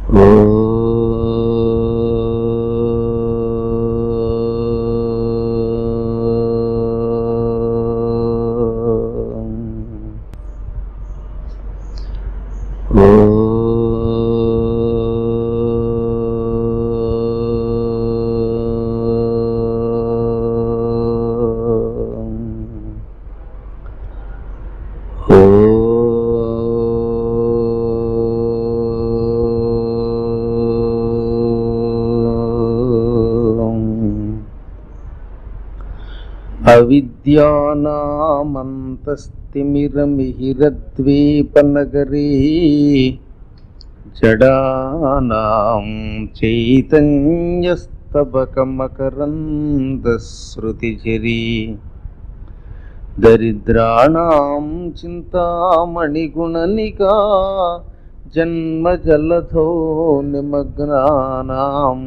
అవిద్యానామంతస్తిమిరమిహిరద్వీపనగరీ జడానాం చైతన్యస్తబకమకరందశ్రుతిఝరీ దరిద్రాణాం చింతామణిగుణనికా జన్మజలధో నిమగ్నానాం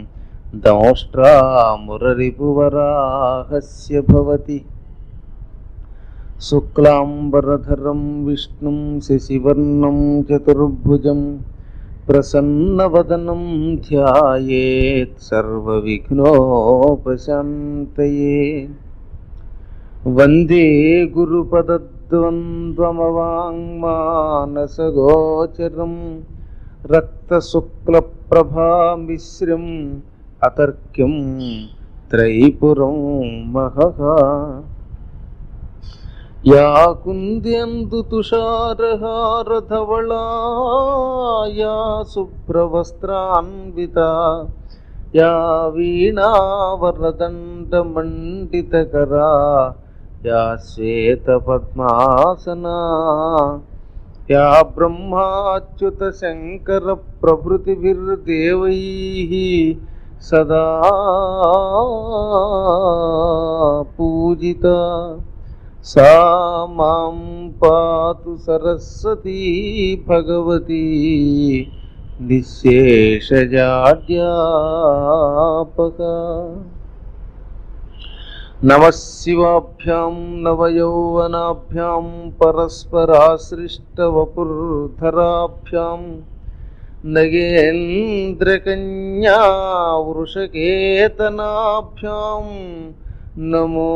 దంష్ట్రామురరిపువరాహస్య భవతి శుక్లాంబరధరం విష్ణుం శశివర్ణం చతుర్భుజం ప్రసన్నవదనం ధ్యాయేత్ సర్వవిఘ్నోపశాంతయే. వందే గురుపదద్వంద్వమవాంగ్మానసగోచరం రక్తశుక్లప్రభామిశ్రం అతర్క్యం త్రైపురం మహః. యా కుంద్యందు తుషారహారధవళా యా శుభ్రవస్త్రాన్వితా యా వీణావరదండమండితకరా యా శ్వేతపద్మాసనా యా బ్రహ్మాచ్యుత శంకర ప్రభృతిభిర్దేవైః సదా పూజితా సా మాం పాతు సరస్వతీ భగవతి నిశ్శేషజాడ్యాపక. నమః శివాభ్యాం నవయౌవనాభ్యాం పరస్పరాశ్రిష్టవపుర్ధరాభ్యాం నగేంద్రకన్యా వృషకేతనాభ్యాం నమో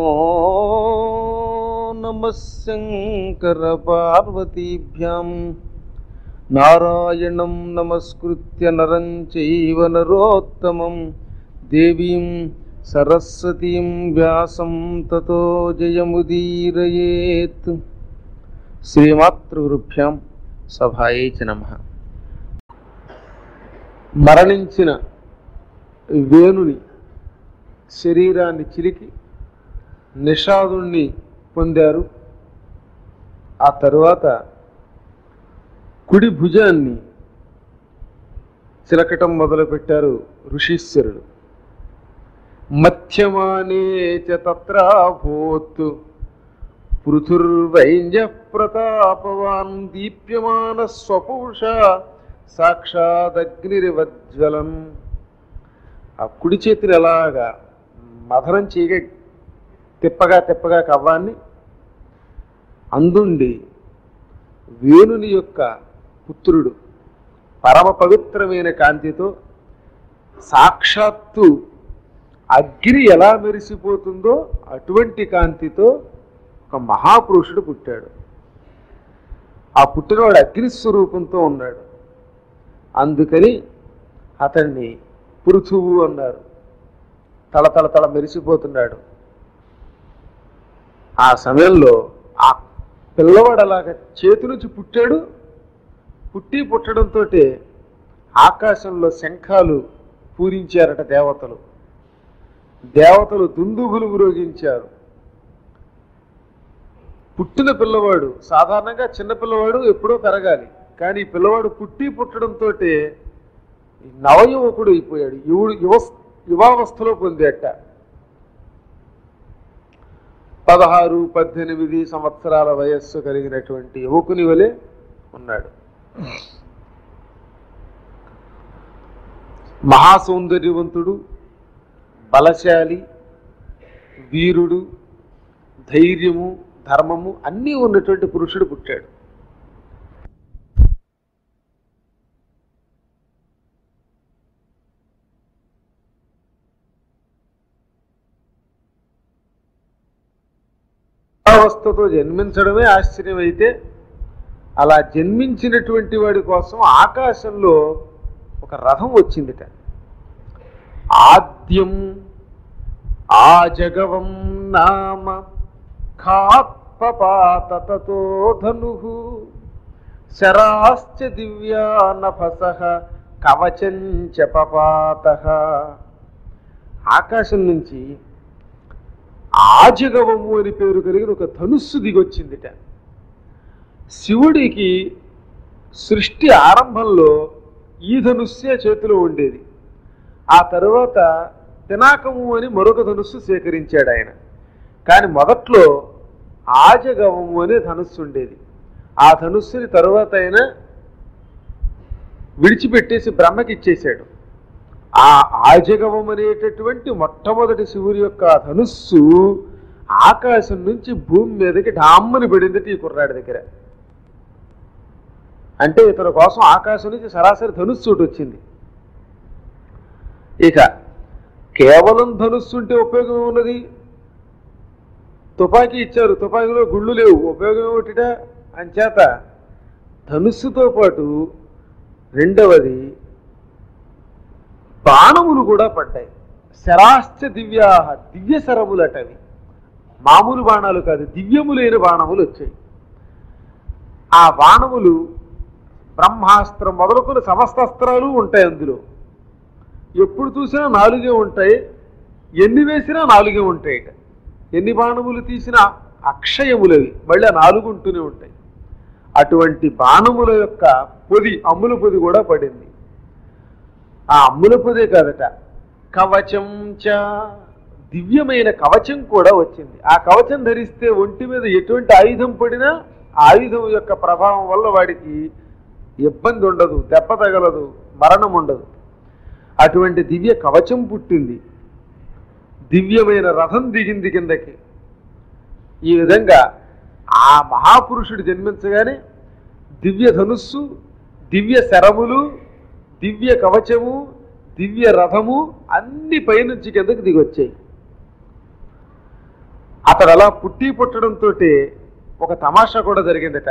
నమః శంకర పార్వతీభ్యాం. నారాయణం నమస్కృత్య నరం చైవ నరోత్తమం దేవీం సరస్వతీం వ్యాసం తతో జయముదీరయేత్. శ్రీమాతృగురుభ్యాం సభాయై చ నమః. మరణించిన వేణుని శరీరాన్ని చిలికి నిషాదుణ్ణి పొందారు. ఆ తరువాత కుడి భుజాన్ని చిలకటం మొదలుపెట్టారు ఋషీశ్వరుడు. మధ్యమానే చ తత్రాభూత్ పృథుర్వైంజః ప్రతాపవాన్ దీప్యమాన స్వపూష సాక్షాదగ్నిరివజ్వలన్. ఆ కుడి చేతిని ఎలాగా మధనం చేయగా తిప్పగా తిప్పగా కవ్వాన్ని అందుండి వేణుని యొక్క పుత్రుడు పరమ పవిత్రమైన కాంతితో సాక్షాత్తు అగ్ని ఎలా మెరిసిపోతుందో అటువంటి కాంతితో ఒక మహాపురుషుడు పుట్టాడు. ఆ పుట్టినవాడు అగ్నిస్వరూపంతో ఉన్నాడు. అందుకని అతన్ని పృథువు అన్నారు. తళతళ తళ మెరిసిపోతున్నాడు. ఆ సమయంలో ఆ పిల్లవాడు అలాగా చేతి నుంచి పుట్టాడు. పుట్టడంతో ఆకాశంలో శంఖాలు పూరించారట దేవతలు. దేవతలు దుందుభులు మ్రోగించారు. పుట్టిన పిల్లవాడు సాధారణంగా చిన్న పిల్లవాడు ఎప్పుడో పెరగాలి, కానీ పిల్లవాడు పుట్టడంతో నవయువకుడు అయిపోయాడు. యువావస్థలో పొందేట. 16-18 సంవత్సరాల వయస్సు కలిగినటువంటి యువకుని వలె ఉన్నాడు. మహాసౌందర్యవంతుడు, బలశాలి, వీరుడు, ధైర్యము, ధర్మము అన్నీ ఉన్నటువంటి పురుషుడు పుట్టాడు. అవస్థతో జన్మించడమే ఆశ్చర్యమైతే అలా జన్మించినటువంటి వాడి కోసం ఆకాశంలో ఒక రథం వచ్చిందిట. ఆద్యం ఆజగవం నామ ఖాత్పపాత తతో ధనుః శరాశ్చ దివ్యా నభసః కవచంచ పపాతః. ఆకాశం నుంచి ఆజగవము అని పేరు కలిగిన ఒక ధనుస్సు దిగొచ్చిందిట. శివుడికి సృష్టి ఆరంభంలో ఈ ధనుస్సే చేతిలో ఉండేది. ఆ తరువాత పినాకము అని మరొక ధనుస్సు సేకరించాడు ఆయన. కానీ మొదట్లో ఆజగవము అనే ధనుస్సు ఉండేది. ఆ ధనుస్సుని తరువాత ఆయన విడిచిపెట్టేసి బ్రహ్మకి ఇచ్చేశాడు. ఆ ఆజగవం అనేటటువంటి మొట్టమొదటి శివుని యొక్క ధనుస్సు ఆకాశం నుంచి భూమి మీదకి డామ్మని పడింది ఈ కుర్రాడి దగ్గర. అంటే ఇతని కోసం ఆకాశం నుంచి సరాసరి ధనుస్సు ఒకటి వచ్చింది. ఇక కేవలం ధనుస్సు ఉంటే ఉపయోగం ఉన్నది. తుపాకీ ఇచ్చారు, తుపాకీలో గుళ్ళు లేవు, ఉపయోగం ఏమిటిట? అంచేత ధనుస్సుతో పాటు రెండవది బాణములు కూడా పడ్డాయి. శరాశ్చ దివ్యా, దివ్య శరములటవి, మామూలు బాణాలు కాదు, దివ్యములైన బాణములు వచ్చాయి. ఆ బాణములు బ్రహ్మాస్త్రం మొదలుకొని సమస్త అస్త్రాలు ఉంటాయి అందులో. ఎప్పుడు చూసినా 4 ఉంటాయి, ఎన్ని వేసినా 4 ఉంటాయి. ఎన్ని బాణములు తీసినా అక్షయములవి, మళ్ళీ 4 ఉంటూనే ఉంటాయి. అటువంటి బాణముల యొక్క పొది, అమ్ముల పొది కూడా పడింది. ఆ అమ్ముల పొదే కాదట, కవచం చ, దివ్యమైన కవచం కూడా వచ్చింది. ఆ కవచం ధరిస్తే ఒంటి మీద ఎటువంటి ఆయుధం పడినా ఆయుధం యొక్క ప్రభావం వల్ల వాడికి ఇబ్బంది ఉండదు, దెబ్బ తగలదు, మరణం ఉండదు. అటువంటి దివ్య కవచం పుట్టింది. దివ్యమైన రథం దిగింది కిందకి. ఈ విధంగా ఆ మహాపురుషుడు జన్మించగానే దివ్య ధనుస్సు, దివ్య శరములు, దివ్య కవచము, దివ్య రథము అన్ని పైనుంచి కిందకి దిగొచ్చాయి. అతడు అలా పుట్టడంతో ఒక తమాషా కూడా జరిగిందట.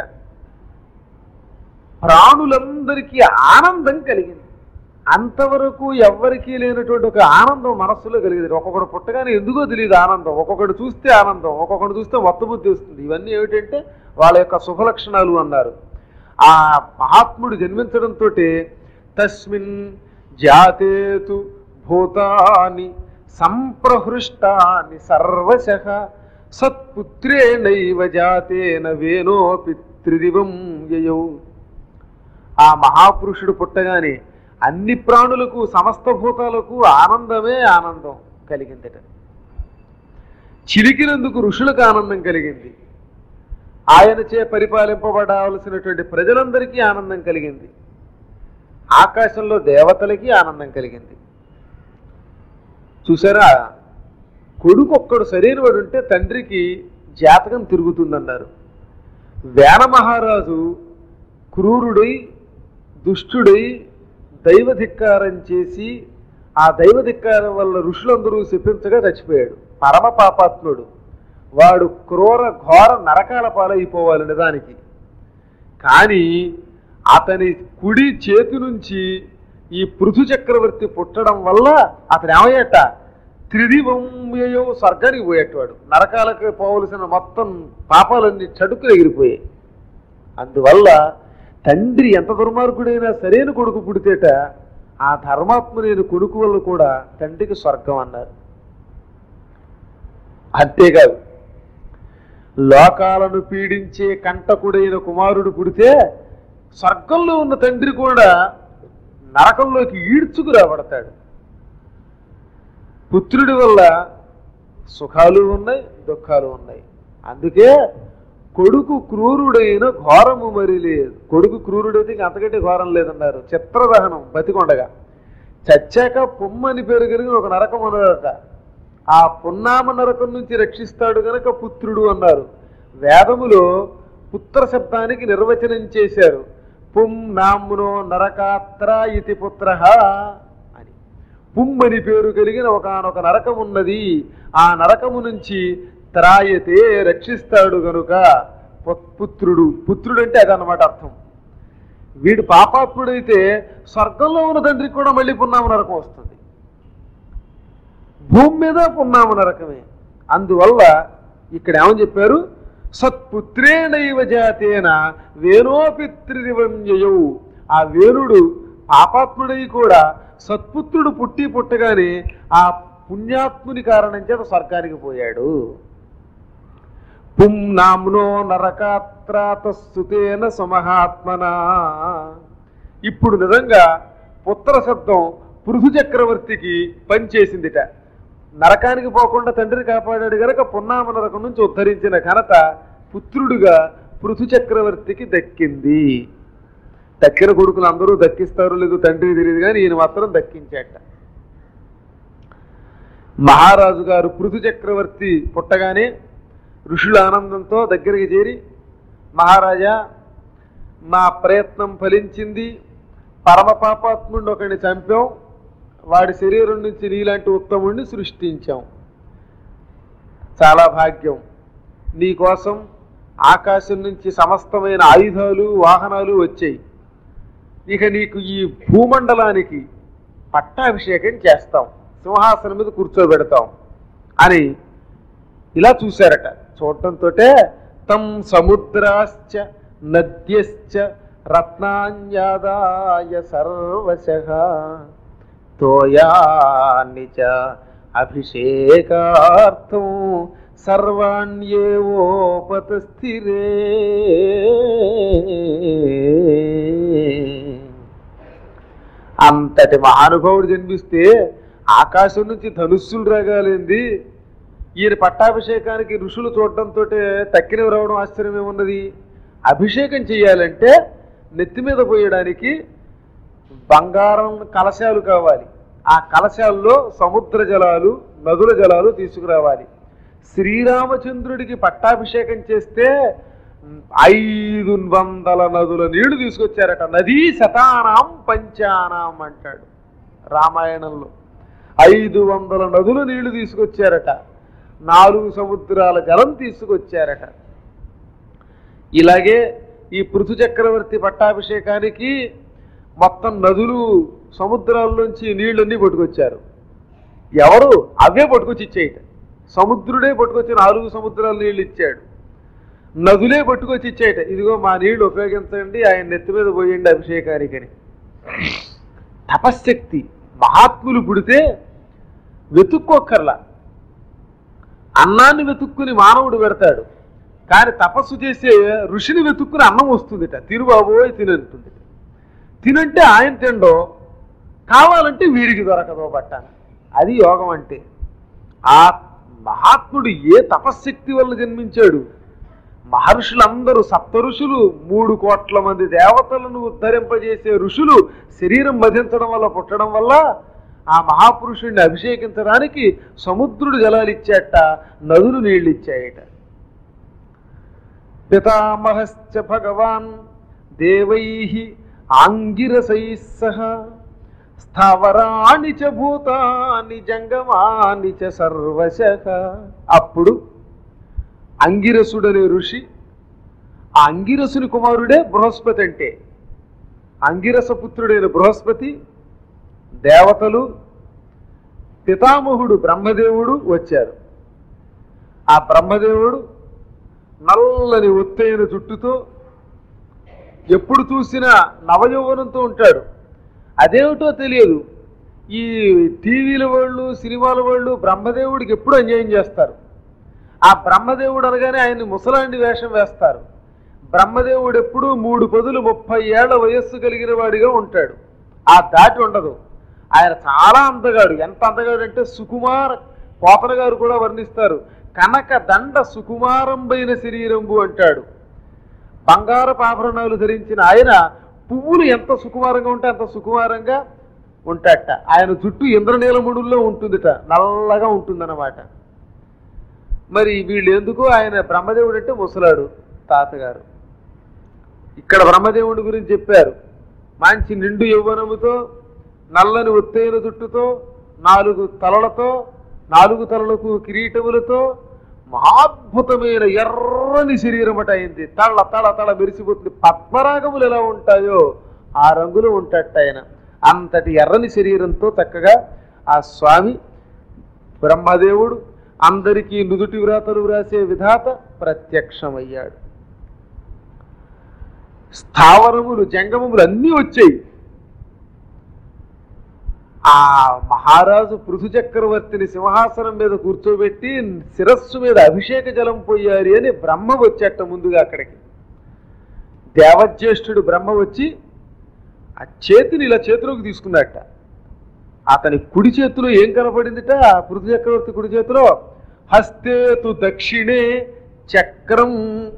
ప్రాణులందరికీ ఆనందం కలిగింది. అంతవరకు ఎవ్వరికీ లేనటువంటి ఒక ఆనందం మనస్సులో కలిగింది. ఒక్కొక్కడు పుట్టగానే ఎందుకో తెలియదు ఆనందం, ఒక్కొక్కడు చూస్తే ఆనందం, ఒక్కొక్కడు చూస్తే మత్తబుద్ధి వస్తుంది. ఇవన్నీ ఏమిటంటే వాళ్ళ యొక్క శుభలక్షణాలు అన్నారు. ఆ మహాత్ముడు జన్మించడంతో తస్మిన్ జాతేతు భూతాని సంప్రహృష్టాని సర్వశః సత్పుత్రేణైవ జాతేన వేనోపి త్రిదివం యయౌ. ఆ మహాపురుషుడు పుట్టగానే అన్ని ప్రాణులకు, సమస్త భూతాలకు ఆనందమే ఆనందం కలిగిందట. చిలికినందుకు ఋషులకు ఆనందం కలిగింది. ఆయనచే పరిపాలింపబడాల్సినటువంటి ప్రజలందరికీ ఆనందం కలిగింది. ఆకాశంలో దేవతలకి ఆనందం కలిగింది. చూసారా, కొడుకు ఒక్కడు సరైన వాడు ఉంటే తండ్రికి జాతకం తిరుగుతుందన్నారు. వేన మహారాజు క్రూరుడై, దుష్టుడై, దైవధిక్కారం చేసి ఆ దైవధిక్కారం వల్ల ఋషులందరూ శపించగా చచ్చిపోయాడు. పరమ పాపాత్ముడు వాడు. క్రూర ఘోర నరకాల పాలైపోవాలి నిజానికి. కానీ అతని కుడి చేతి నుంచి ఈ పృథు చక్రవర్తి పుట్టడం వల్ల అతను ఏమయ్యట, త్రిదివంయో, స్వర్గానికి పోయేటవాడు. నరకాలకు పోవలసిన మొత్తం పాపాలన్నీ చటుకులు ఎగిరిపోయాయి. అందువల్ల తండ్రి ఎంత దుర్మార్గుడైనా సరైన కొడుకు పుడితేట ఆ ధర్మాత్ములైన కొడుకు వల్ల కూడా తండ్రికి స్వర్గం అన్నారు. అంతేకాదు, లోకాలను పీడించే కంటకుడైన కుమారుడు పుడితే స్వర్గంలో ఉన్న తండ్రి కూడా నరకంలోకి ఈడ్చుకు రాబడతాడు. పుత్రుడి వల్ల సుఖాలు ఉన్నాయి, దుఃఖాలు ఉన్నాయి. అందుకే కొడుకు క్రూరుడైన ఘోరము మరి లేదు. కొడుకు క్రూరుడైతే ఇంక అంతకంటే ఘోరం లేదన్నారు. చిత్రదహనం బతికొండగా. చచ్చాక పుమ్మని పేరు కలిగిన ఒక నరకం అన్నారట. ఆ పున్నామ నరకం నుంచి రక్షిస్తాడు గనక పుత్రుడు అన్నారు. వేదములో పుత్ర శబ్దానికి నిర్వచనం చేశారు. పుంనామ్నో నరకాత్ర ఇతి పుత్ర అని. పుమ్మని పేరు కలిగిన ఒకనొక నరకం ఉన్నది. ఆ నరకము నుంచి త్రాయతే రక్షిస్తాడు గనుక పుత్రుడు. పుత్రుడు అంటే అదన్నమాట అర్థం. వీడు పాపాత్ముడైతే స్వర్గంలో ఉన్న తండ్రికి కూడా మళ్ళీ పున్నామ నరకం వస్తుంది, భూమి మీద పున్నామ నరకమే. అందువల్ల ఇక్కడ ఏమని చెప్పారు, సత్పుత్రేణైవ జాతేన వేణోపిత్రివంజయౌ. ఆ వేణుడు పాపాత్ముడై కూడా సత్పుత్రుడు పుట్టి పుట్టగానే ఆ పుణ్యాత్ముని కారణం చేత స్వర్గానికి పోయాడు. పుంనామ్నో నరకాత్రాతస్తుతేన సమహాత్మనా. ఇప్పుడు నిజంగా పుత్ర శబ్దం పృథు చక్రవర్తికి పనిచేసిందిట. నరకానికి పోకుండా తండ్రిని కాపాడాడు గనక పున్నామ నరకం నుంచి ఉద్ధరించిన ఘనత పుత్రుడుగా పృథు చక్రవర్తికి దక్కింది. దక్కిన కొడుకులు అందరూ దక్కిస్తారో లేదో తండ్రికి తెలియదు, కానీ ఈయన మాత్రం దక్కించాట. మహారాజు గారు పృథు చక్రవర్తి పుట్టగానే ఋషుల ఆనందంతో దగ్గరికి చేరి, మహారాజా మా ప్రయత్నం ఫలించింది, పరమ పాపాత్ముడిని ఒకడిని చంపాం, వాడి శరీరం నుంచి నీలాంటి ఉత్తముడిని సృష్టించాం, చాలా భాగ్యం. నీకోసం ఆకాశం నుంచి సమస్తమైన ఆయుధాలు వాహనాలు వచ్చాయి, ఇక నీకు ఈ భూమండలానికి పట్టాభిషేకం చేస్తాం, సింహాసనం మీద కూర్చోబెడతాం అని ఇలా చూశారట. చూడటంతో తం సముద్రాశ్చ నద్యశ్చ రత్నాన్యాదాయ సర్వశః తోయాని చ అభిషేకార్థం సర్వాణ్యేవోపతస్థిరే. అంతటి మహానుభావుడు జన్మిస్తే ఆకాశం నుంచి ధనుస్సులు రాగాలేంది, ఈయన పట్టాభిషేకానికి ఋషులు చూడటంతో తక్కినవి రావడం ఆశ్చర్యమే ఉన్నది. అభిషేకం చేయాలంటే నెత్తి మీద పోయడానికి బంగారం కలశాలు కావాలి, ఆ కలశాల్లో సముద్ర జలాలు నదుల జలాలు తీసుకురావాలి. శ్రీరామచంద్రుడికి పట్టాభిషేకం చేస్తే 500 నదుల నీళ్లు తీసుకొచ్చారట. నదీ శతానాం పంచానాం అంటాడు రామాయణంలో. 500 నదుల నీళ్లు తీసుకొచ్చారట, 4 సముద్రాల జలం తీసుకొచ్చారట. ఇలాగే ఈ పృథు చక్రవర్తి పట్టాభిషేకానికి మొత్తం నదులు సముద్రాల్లోంచి నీళ్ళన్నీ పట్టుకొచ్చారు. ఎవరు? అవే పట్టుకొచ్చి ఇచ్చేయట. సముద్రుడే పట్టుకొచ్చి 4 సముద్రాల నీళ్ళు ఇచ్చాడు, నదులే పట్టుకొచ్చి ఇచ్చేయట. ఇదిగో మా నీళ్లు ఉపయోగించండి, ఆయన నెత్తి మీద పోయండి అభిషేకానికని. తపశ్శక్తి మహాత్ములు పుడితే వెతుక్కోక్కర్లా, అన్నాన్ని వెతుక్కుని మానవుడు పెడతాడు, కానీ తపస్సు చేసే ఋషిని వెతుక్కుని అన్నం వస్తుందిట. తిరుబాబోయ్ తినంటుంది. తినంటే ఆయన తిండో, కావాలంటే వీడికి దొరకదో బట్టాన. అది యోగం అంటే. ఆ మహాత్ముడు ఏ తపశ్శక్తి వల్ల జన్మించాడు? మహర్షులందరూ, సప్త ఋషులు, 3 కోట్ల మంది దేవతలను ఉద్ధరింపజేసే ఋషులు శరీరం మధించడం వల్ల పుట్టడం వల్ల ఆ మహాపురుషుడిని అభిషేకించడానికి సముద్రుడు జలాలు ఇచ్చాట, నదులు నీళ్ళు ఇచ్చాయట. పితామహశ్చ భగవాన్ దేవైః ఆంగిరసైః సహ స్థావరాణి చ భూతాని జంగమాని చ సర్వశః. అప్పుడు అంగిరసుడనే ఋషి, ఆ అంగిరసుని కుమారుడే బృహస్పతి. అంటే అంగిరస పుత్రుడైన బృహస్పతి, దేవతలు, పితామహుడు బ్రహ్మదేవుడు వచ్చారు. ఆ బ్రహ్మదేవుడు నల్లని ఒత్తైన జుట్టుతో, ఎప్పుడు చూసినా నవయౌవనంతో ఉంటాడు. అదేమిటో తెలియదు, ఈ టీవీల వాళ్ళు, సినిమాల వాళ్ళు బ్రహ్మదేవుడికి ఎప్పుడు అన్యాయం చేస్తారు. ఆ బ్రహ్మదేవుడు అనగానే ఆయన్ని ముసలాండి వేషం వేస్తారు. బ్రహ్మదేవుడు ఎప్పుడు 3 పదులు 30 ఏళ్ల వయస్సు కలిగిన వాడిగా ఉంటాడు, ఆ దాటి ఉండదు. ఆయన చాలా అందగాడు. ఎంత అందగాడు అంటే సుకుమార, పోతన గారు కూడా వర్ణిస్తారు, కనక దండ సుకుమారంబైన శరీరంబు అంటాడు. బంగారపు ఆభరణాలు ధరించిన ఆయన పువ్వులు ఎంత సుకుమారంగా ఉంటే అంత సుకుమారంగా ఉంటాడట. ఆయన జుట్టు ఇంద్రనీలముడుల్లో ఉంటుందిట, నల్లగా ఉంటుందన్నమాట. మరి వీళ్ళు ఎందుకు? ఆయన బ్రహ్మదేవుడు అంటే ముసలాడు తాతగారు. ఇక్కడ బ్రహ్మదేవుడి గురించి చెప్పారు. మంచి నిండు యౌవనముతో, నల్లని ఒత్తైన జుట్టుతో, 4 తలలతో, 4 తలలకు కిరీటములతో, మహాద్భుతమైన ఎర్రని శరీరమట అయింది. తళ తళ తళ మెరిసిపోతుంది. పద్మరాగములు ఎలా ఉంటాయో ఆ రంగులో ఉంటాట ఆయన. అంతటి ఎర్రని శరీరంతో చక్కగా ఆ స్వామి బ్రహ్మదేవుడు అందరికీ నుదుటి వ్రాతలు వ్రాసే విధాత ప్రత్యక్షమయ్యాడు. స్థావరములు జంగమములు అన్నీ వచ్చాయి. ఆ మహారాజు పృథు చక్రవర్తిని సింహాసనం మీద కూర్చోబెట్టి శిరస్సు మీద అభిషేక జలం పోయారు అని బ్రహ్మ వచ్చేట ముందుగా అక్కడికి. దేవజ్యేష్ఠుడు బ్రహ్మ వచ్చి ఆ చేతిని ఇలా చేతిలోకి తీసుకున్నట్ట. అతని కుడి చేతిలో ఏం కనపడిందిట? పృథు చక్రవర్తి కుడి చేతిలో హస్తేతు దక్షిణే చక్రం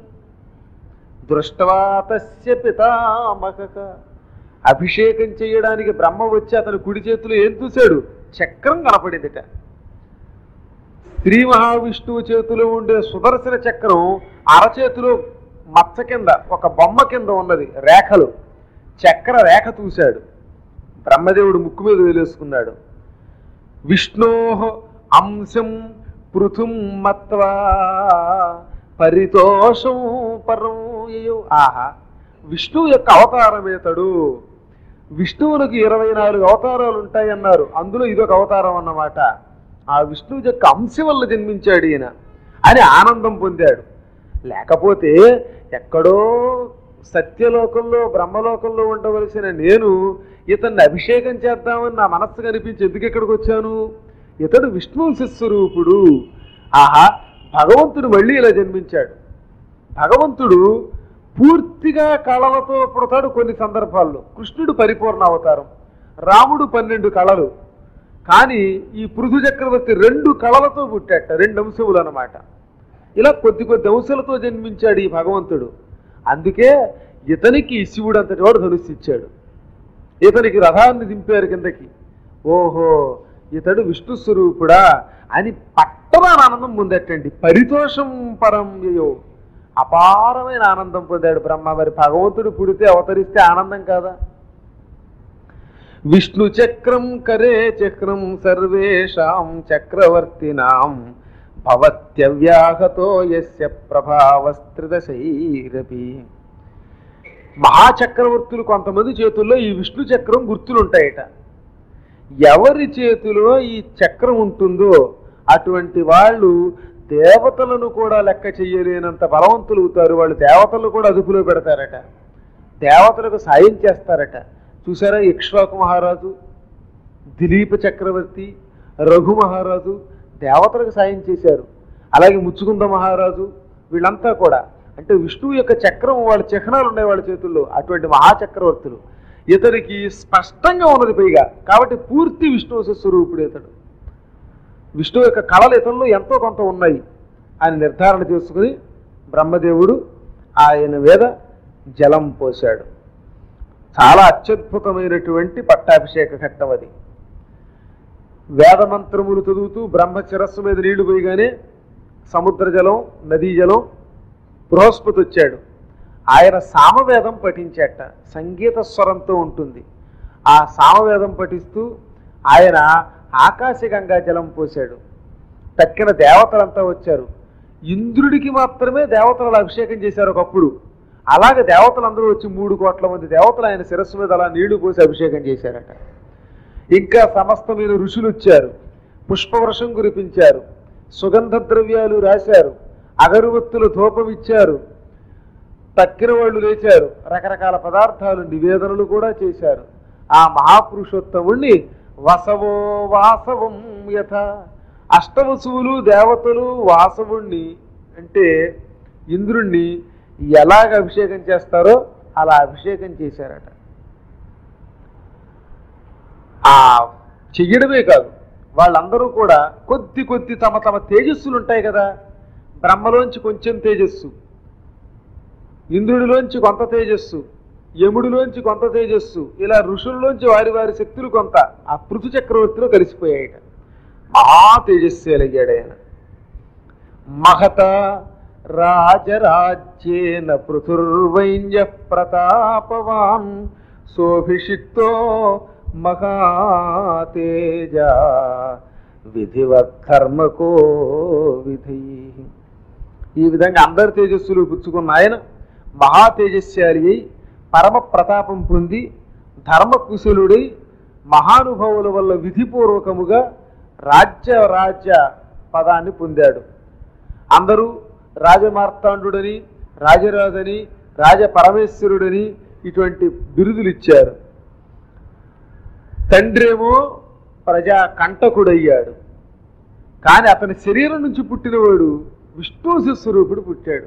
దృష్టవాతస్య పితామహక. అభిషేకం చేయడానికి బ్రహ్మ వచ్చి అతని కుడి చేతిలో ఏం చూశాడు? చక్రం కనపడిందిట. శ్రీ మహావిష్ణువు చేతిలో ఉండే సుదర్శన చక్రం అరచేతిలో మచ్చ కింద ఒక బొమ్మ కింద ఉన్నది, రేఖలు, చక్ర రేఖ చూశాడు. బ్రహ్మదేవుడు ముక్కు మీద వేలేసుకున్నాడు. విష్ణోః అంశం పృథుం మత్వా పరితోషం పరం యయో. ఆహా, విష్ణువు యొక్క అవతారమేతడు. విష్ణువులకు 24 అవతారాలు ఉంటాయన్నారు, అందులో ఇదొక అవతారం అన్నమాట. ఆ విష్ణువు యొక్క అంశం వల్ల జన్మించాడు ఈయన అని ఆనందం పొందాడు. లేకపోతే ఎక్కడో సత్యలోకంలో బ్రహ్మలోకంలో ఉండవలసిన నేను ఇతన్ని అభిషేకం చేద్దామని నా మనస్సు కనిపించి ఎందుకు ఇక్కడికి వచ్చాను? ఇతడు విష్ణువు శిస్వరూపుడు. ఆహా, భగవంతుడు మళ్ళీ ఇలా జన్మించాడు. భగవంతుడు పూర్తిగా కళలతో పుడతాడు కొన్ని సందర్భాల్లో. కృష్ణుడు పరిపూర్ణ అవతారం, రాముడు 12 కళలు. కానీ ఈ పృథు చక్రవర్తి 2 కళలతో పుట్టాట, 2 అంశములు అన్నమాట. ఇలా కొద్ది కొద్ది అంశాలతో జన్మించాడు ఈ భగవంతుడు. అందుకే ఇతనికి శివుడు అంతటి వాడు ధనుస్సు ఇచ్చాడు. ఇతనికి రథాన్ని దింపారు కిందకి. ఓహో, ఇతడు విష్ణు స్వరూపుడా అని పట్టమైన ఆనందం పొందటండి. పరితోషం పరం యయో, అపారమైన ఆనందం పొందాడు బ్రహ్మ. మరి భగవంతుడు పుడితే అవతరిస్తే ఆనందం కాదా? విష్ణు చక్రం కరే చక్రం సర్వేషాం చక్రవర్తినాం భవత్యవ్యాహతో యస్య ప్రభావస్త్రిదశైరపి. మహాచక్రవర్తులు కొంతమంది చేతుల్లో ఈ విష్ణు చక్రం గుర్తులుంటాయట. ఎవరి చేతిలో ఈ చక్రం ఉంటుందో అటువంటి వాళ్ళు దేవతలను కూడా లెక్క చెయ్యలేనంత బలవంతులు అవుతారు. వాళ్ళు దేవతలు కూడా అదుపులో పెడతారట, దేవతలకు సాయం చేస్తారట. చూసారా, ఇక్ష్వాకు మహారాజు, దిలీప చక్రవర్తి, రఘు మహారాజు దేవతలకు సాయం చేశారు. అలాగే ముచ్చుకుంద మహారాజు, వీళ్ళంతా కూడా అంటే విష్ణువు యొక్క చక్రం వాళ్ళ చిహ్నాలు ఉన్నాయి వాళ్ళ చేతుల్లో. అటువంటి మహాచక్రవర్తులు. ఇతనికి స్పష్టంగా ఉన్నది పైగా, కాబట్టి పూర్తి విష్ణువు స్వరూపుడు ఇతడు. విష్ణువు యొక్క కళలు ఇతరులు ఎంతో కొంత ఉన్నాయి అని నిర్ధారణ చేసుకుని బ్రహ్మదేవుడు ఆయన మీద జలం పోశాడు. చాలా అత్యద్భుతమైనటువంటి పట్టాభిషేక ఘట్టం అది. వేదమంత్రములు చదువుతూ బ్రహ్మ శిరస్సు మీద నీళ్లు పోయగానే సముద్ర జలం, నదీ జలం, బృహస్పతి వచ్చాడు. ఆయన సామవేదం పఠించేట, సంగీత స్వరంతో ఉంటుంది. ఆ సామవేదం పఠిస్తూ ఆయన ఆకాశగంగా జలం పోశాడు. తక్కిన దేవతలంతా వచ్చారు. ఇంద్రుడికి మాత్రమే దేవతలు అభిషేకం చేశారు ఒకప్పుడు. అలాగే దేవతలందరూ వచ్చి 3 కోట్ల మంది దేవతలు ఆయన శిరస్సు మీద అలా నీళ్లు పోసి అభిషేకం చేశారట. ఇంకా సమస్తమైన ఋషులు వచ్చారు, పుష్పవర్షం కురిపించారు, సుగంధ ద్రవ్యాలు రాశారు, అగరువత్తులు ధూపం ఇచ్చారు, తక్కిన వాళ్ళు లేచారు, రకరకాల పదార్థాలు నివేదనలు కూడా చేశారు. ఆ మహాపురుషోత్తముణ్ణి వసవో వాసవం యథ, అష్టవసువులు దేవతలు వాసవుణ్ణి అంటే ఇంద్రుణ్ణి ఎలాగ అభిషేకం చేస్తారో అలా అభిషేకం చేశారట. ఆ చెయ్యడమే కాదు, వాళ్ళందరూ కూడా కొద్ది కొద్ది తమ తమ తేజస్సులు ఉంటాయి కదా. బ్రహ్మలోంచి కొంచెం తేజస్సు, ఇంద్రుడిలోంచి కొంత తేజస్సు, యముడిలోంచి కొంత తేజస్సు, ఇలా ఋషుల్లోంచి వారి వారి శక్తులు కొంత ఆ పృథు చక్రవర్తిలో కలిసిపోయాయట. మహా తేజస్సులయ్యాడు ఆయన. మహత రాజరాజ్యేన పృథుర్వైన్య ప్రతాపవాన్ శోభిషిక్తో మహాతేజ విధివద్ధర్మకో విధి. ఈ విధంగా అందరి తేజస్సులు పుచ్చుకున్న ఆయన మహా తేజస్శాలి అయి పరమ ప్రతాపం పొంది ధర్మకుశలుడై మహానుభావుల వల్ల విధిపూర్వకముగా రాజ్య పదాన్ని పొందాడు. అందరూ రాజమార్తాండుడని, రాజరాజని, రాజపరమేశ్వరుడని ఇటువంటి బిరుదులు ఇచ్చారు. తండ్రేమో ప్రజా కంటకుడయ్యాడు. కానీ అతని శరీరం నుంచి పుట్టినవాడు విష్ణు స్వరూపుడు పుట్టాడు.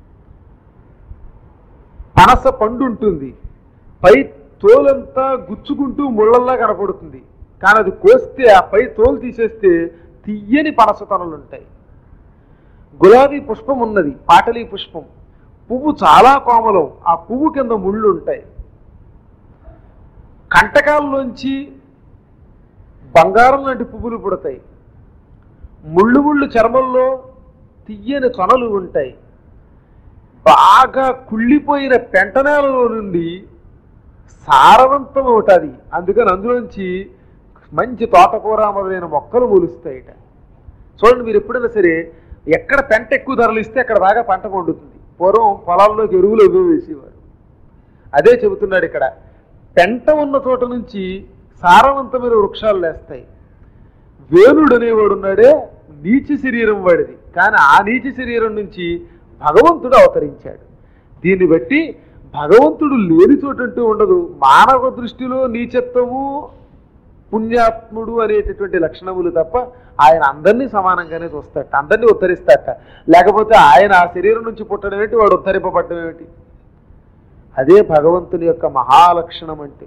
పనస పండు ఉంటుంది, పై తోలంతా గుచ్చుకుంటూ ముళ్ళల్లా కనపడుతుంది. కానీ అది కోస్తే ఆ పై తోలు తీసేస్తే తీయని పనసతనలు ఉంటాయి. గులాబీ పుష్పం ఉన్నది, పాటలీ పుష్పం, పువ్వు చాలా కోమలం, ఆ పువ్వు కింద ముళ్ళు ఉంటాయి. కంటకాల్లోంచి బంగారం లాంటి పువ్వులు పుడతాయి. ముళ్ళు చర్మంలో తీయని తొనలు ఉంటాయి. బాగా కుళ్ళిపోయిన పెంటనేలలో నుండి సారవంతం అవుతుంది. అందుకని అందులోంచి మంచి తోటకూర మొదలైన మొక్కలు మొలుస్తాయిట. చూడండి, మీరు ఎప్పుడైనా సరే ఎక్కడ పెంట ఎక్కువ ధరలు ఇస్తే అక్కడ బాగా పంట పండుతుంది. పూర్వం పొలాల్లోకి ఎరువులు వేసేవారు. అదే చెబుతున్నాడు ఇక్కడ. పెంట ఉన్న చోట నుంచి సారవంతమైన వృక్షాలు లేస్తాయి. వేణుడు అనేవాడు ఉన్నాడే, నీచ శరీరం వాడిది. కానీ ఆ నీచ శరీరం నుంచి భగవంతుడు అవతరించాడు. దీన్ని బట్టి భగవంతుడు లేని చోటంటూ ఉండదు. మానవ దృష్టిలో నీచత్వము, పుణ్యాత్ముడు అనేటటువంటి లక్షణములు తప్ప ఆయన అందరినీ సమానంగానే చూస్తాట, అందరినీ ఉద్ధరిస్తాట. లేకపోతే ఆయన ఆ శరీరం నుంచి పుట్టడం ఏమిటి, వాడు ఉద్ధరింపబడ్డం ఏమిటి? అదే భగవంతుని యొక్క మహాలక్షణం అంటే.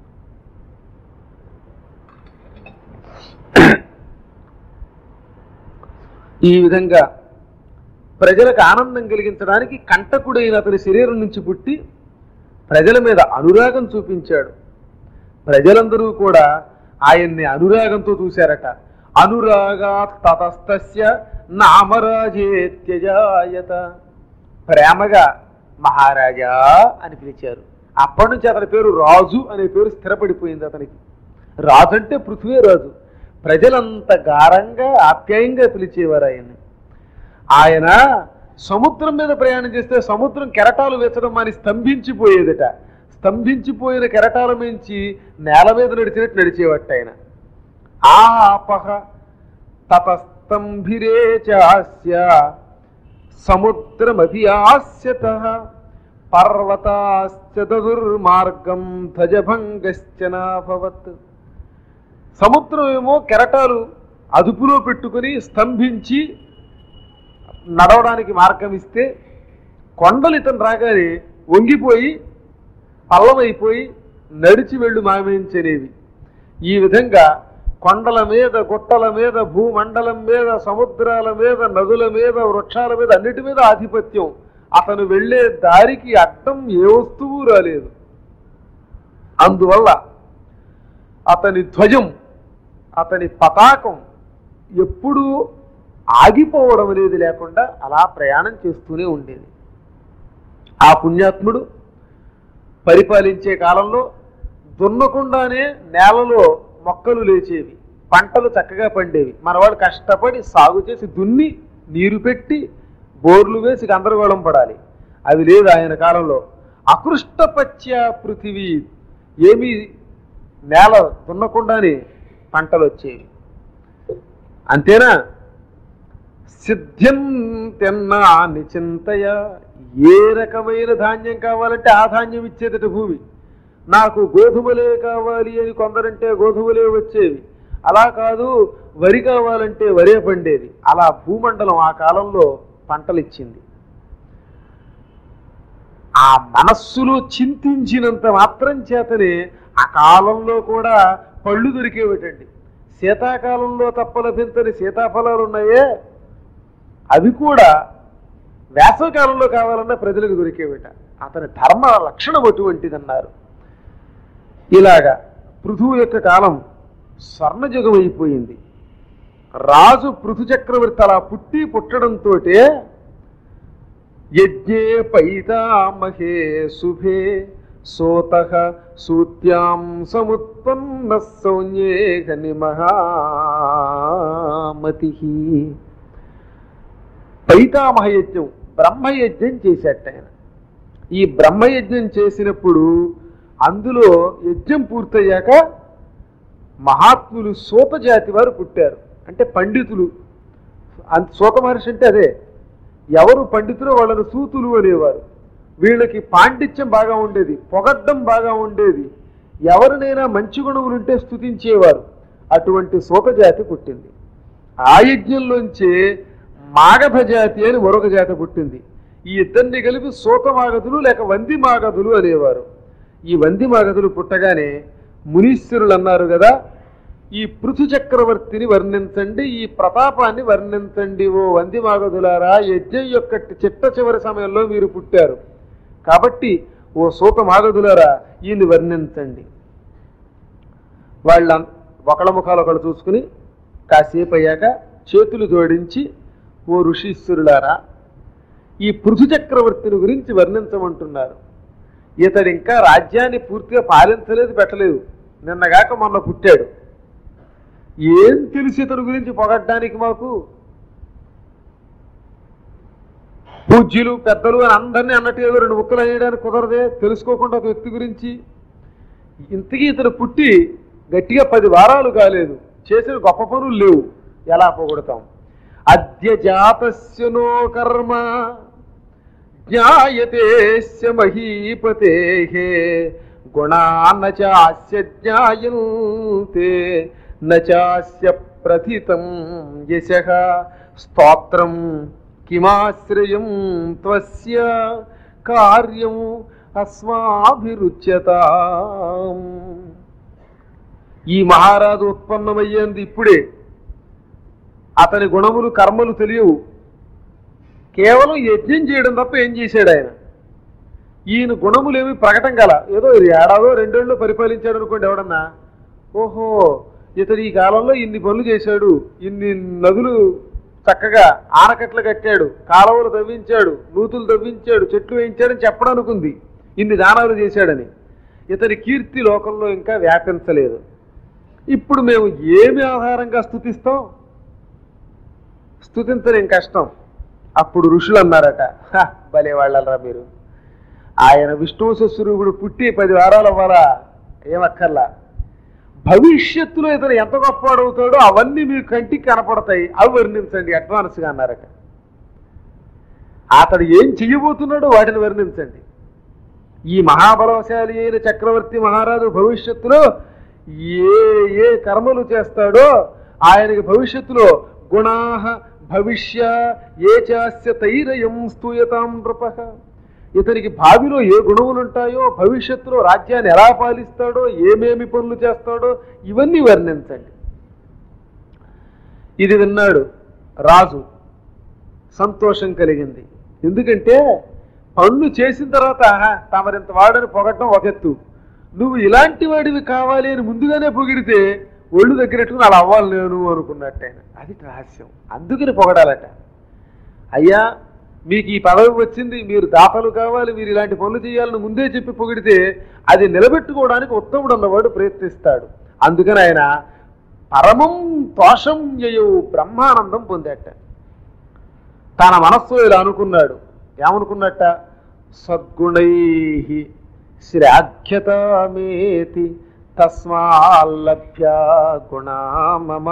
ఈ విధంగా ప్రజలకు ఆనందం కలిగించడానికి కంటకుడైన అతని శరీరం నుంచి పుట్టి ప్రజల మీద అనురాగం చూపించాడు. ప్రజలందరూ కూడా ఆయన్ని అనురాగంతో చూశారట. అనురాగా తతస్తస్య నామరాజేత్యజాయత, ప్రేమగా మహారాజా అని పిలిచారు. అప్పటి నుంచి అతని పేరు రాజు అనే పేరు స్థిరపడిపోయింది అతనికి. రాజు అంటే పృథ్వీ రాజు. ప్రజలంత గారంగా ఆప్యాయంగా పిలిచేవారు ఆయన్ని. ఆయన సముద్రం మీద ప్రయాణం చేస్తే సముద్రం కెరటాలు వెచ్చడం అని స్తంభించిపోయేదట. స్తంభించిపోయిన కెరటాల మించి నేల మీద నడిచినట్టు నడిచేవట ఆయన. ఆపహ తతస్తంభిరే చాస్య సముద్రమభియాస్యతః పర్వతాశ్చ దుర్మార్గం ధ్వజభంగశ్చనాభవత్. సముద్రం ఏమో కెరటాలు అదుపులో పెట్టుకుని స్తంభించి నడవడానికి మార్గం ఇస్తే, కొండలు ఇతను రాగానే వంగిపోయి పల్లమైపోయి నడిచి వెళ్ళు మామేంచనేవి. ఈ విధంగా కొండల మీద, గుట్టల మీద, భూమండలం మీద, సముద్రాల మీద, నదుల మీద, వృక్షాల మీద, అన్నిటి మీద ఆధిపత్యం. అతను వెళ్ళే దారికి అడ్డం ఏ వస్తువు రాలేదు. అందువల్ల అతని ధ్వజం, అతని పతాకం ఎప్పుడూ ఆగిపోవడం అనేది లేకుండా అలా ప్రయాణం చేస్తూనే ఉండేది. ఆ పుణ్యాత్ముడు పరిపాలించే కాలంలో దున్నకుండానే నేలలో మొక్కలు లేచేవి, పంటలు చక్కగా పండేవి. మనవాళ్ళు కష్టపడి సాగు చేసి దున్ని నీరు పెట్టి బోర్లు వేసి గందరగోళం పడాలి. అవి లేదు ఆయన కాలంలో. అకృష్టపత్య పృథివీ, ఏమీ నేల దున్నకుండానే పంటలు వచ్చేవి. అంతేనా? సిద్ధ్యం తెన్నాని చింతయ, ఏ రకమైన ధాన్యం కావాలంటే ఆ ధాన్యం ఇచ్చేదట భూమి. నాకు గోధుమలే కావాలి అని కొందరంటే గోధుమలే వచ్చేవి. అలా కాదు, వరి కావాలంటే వరే పండేది. అలా భూమండలం ఆ కాలంలో పంటలు ఇచ్చింది. ఆ మనస్సులో చింతించినంత మాత్రం చేతనే ఆ కాలంలో కూడా పళ్ళు దొరికేవిటండి. శీతాకాలంలో తప్ప లభించని సీతాఫలాలు ఉన్నాయే, అవి కూడా వేసవకాలంలో కావాలన్నా ప్రజలకు దొరికేవిట. అతని ధర్మ లక్షణం అటువంటిదన్నారు. ఇలాగా పృథువు యొక్క కాలం స్వర్ణయుగం అయిపోయింది. రాజు పృథు చక్రవర్తి అలా పుట్టడంతో యజ్ఞే పైతామహే శుభే సోతః సూత్యాం సముత్పన్న సౌన్యే గని మహామతి. పైతామహ యజ్ఞం బ్రహ్మయజ్ఞం చేసేట ఆయన. ఈ బ్రహ్మయజ్ఞం చేసినప్పుడు అందులో యజ్ఞం పూర్తయ్యాక మహాత్ములు సూత జాతి వారు పుట్టారు. అంటే పండితులు. సూత మహర్షి అంటే అదే, ఎవరు పండితులు వాళ్ళను సూతులు అనేవారు. వీళ్ళకి పాండిత్యం బాగా ఉండేది, పొగడ్డం బాగా ఉండేది, ఎవరినైనా మంచి గుణములుంటే స్తుతించేవారు. అటువంటి సూత జాతి పుట్టింది. ఆ యజ్ఞంలోంచే మాగధ జాతి అని మరొక జాతి పుట్టింది. ఈ ఇద్దరిని కలిపి సూత మాగధులు లేక వంది మాగధులు అనేవారు. ఈ వంది మాగధులు పుట్టగానే మునీశ్వరులు అన్నారు కదా, ఈ పృథు చక్రవర్తిని వర్ణించండి, ఈ ప్రతాపాన్ని వర్ణించండి ఓ వంది మాగధులారా, యజ్ఞం యొక్క చిట్ట చివరి సమయంలో మీరు పుట్టారు కాబట్టి ఓ సూత మాగధులారా ఈయన్ని వర్ణించండి. వాళ్ళ ఒకళ్ళ ముఖాలు ఒకళ్ళు చూసుకుని కాసేపు అయ్యాక చేతులు జోడించి ఓ ఋషీశ్వరులారా ఈ పృథు చక్రవర్తిని గురించి వర్ణించమంటున్నారు. ఇతడు ఇంకా రాజ్యాన్ని పూర్తిగా పాలించలేదు, పెట్టలేదు, నిన్నగాక మొన్న పుట్టాడు. ఏం తెలిసి ఇతని గురించి పొగడ్డానికి మాకు? పూజ్యులు పెద్దలు అని అందరినీ అన్నట్టు ఏదో రెండు ముక్కలు వేయడానికి కుదరదే, తెలుసుకోకుండా ఒక వ్యక్తి గురించి. ఇంతకీ ఇతను పుట్టి గట్టిగా 10 వారాలు కాలేదు, చేసిన గొప్ప పనులు లేవు, ఎలా పొగడతాం? అద్య జాతస్యనో కర్మ జ్ఞాయతేస్య మహీపతే గుణాన్న చాస్య జ్ఞాయంతే నాస్య ప్రథితం యశః స్తోత్రం కిమాశ్రయం త్వస్య కార్యం అస్మాభిరుచ్యతాం. ఈ మహారాజు ఉత్పన్నమయ్యేంది ఇప్పుడే. అతని గుణములు కర్మలు తెలియవు, కేవలం యజ్ఞం చేయడం తప్ప ఏం చేశాడు ఆయన? ఈయన గుణములేమి ప్రకటన గల, ఏదో ఏడాదో 2 ఏళ్ళు పరిపాలించాడు అనుకోండి ఎవడన్నా, ఓహో ఇతడు ఈ కాలంలో ఇన్ని పనులు చేశాడు, ఇన్ని నదులు చక్కగా ఆనకట్లు కట్టాడు, కాలువలు తవ్వించాడు, నూతులు తవ్వించాడు, చెట్లు వేయించాడని చెప్పడం అనుకుంది, ఇన్ని దానాలు చేశాడని. ఇతని కీర్తి లోకంలో ఇంకా వ్యాపించలేదు. ఇప్పుడు మేము ఏమి ఆధారంగా స్తుతిస్తాం? స్తుతించలేం, కష్టం. అప్పుడు ఋషులు అన్నారట, భలే వాళ్ళరా మీరు, ఆయన విష్ణు శస్వరూపుడు పుట్టి 10 వారాలు అవ్వాలా? ఏమక్కర్లా. భవిష్యత్తులో ఇతను ఎంత గొప్పవాడవుతాడో అవన్నీ మీ కంటికి కనపడతాయి, అవి వర్ణించండి అడ్వాన్స్గా అన్నారట. అతడు ఏం చెయ్యబోతున్నాడో వాటిని వర్ణించండి. ఈ మహాబలశాలి అయిన చక్రవర్తి మహారాజు భవిష్యత్తులో ఏ ఏ కర్మలు చేస్తాడో ఆయనకి భవిష్యత్తులో గుణాహ భవిష్య ఏ చాస్య తైరయం స్తూయతాం నృపః, ఇతనికి భావిలో ఏ గుణములు ఉంటాయో, భవిష్యత్తులో రాజ్యాన్ని ఎలా పాలిస్తాడో, ఏమేమి పనులు చేస్తాడో ఇవన్నీ వర్ణించండి. ఇది విన్నాడు రాజు, సంతోషం కలిగింది. ఎందుకంటే పనులు చేసిన తర్వాత తమరింత వాడని పొగట్టడం ఒక ఎత్తు, నువ్వు ఇలాంటి వాడివి కావాలి అని ముందుగానే పొగిడితే ఒళ్ళు దగ్గరెట్టుకుని అలా అవ్వాలి నేను అనుకున్నట్టయినా, అది రహస్యం. అందుకని పొగడాలట. అయ్యా మీకు ఈ పదవి వచ్చింది, మీరు దాతలు కావాలి, మీరు ఇలాంటి పనులు చేయాలని ముందే చెప్పి పొగిడితే అది నిలబెట్టుకోవడానికి ఉత్తముడు అన్నవాడు ప్రయత్నిస్తాడు. అందుకని ఆయన పరమం తోషం యయౌ బ్రహ్మానందం పొందేట. తన మనస్సు ఇలా అనుకున్నాడు. ఏమనుకున్నట్ట? సద్గుణై శ్రాఖ్యతమేతి తస్మాల్లభ్య గుణా మమ.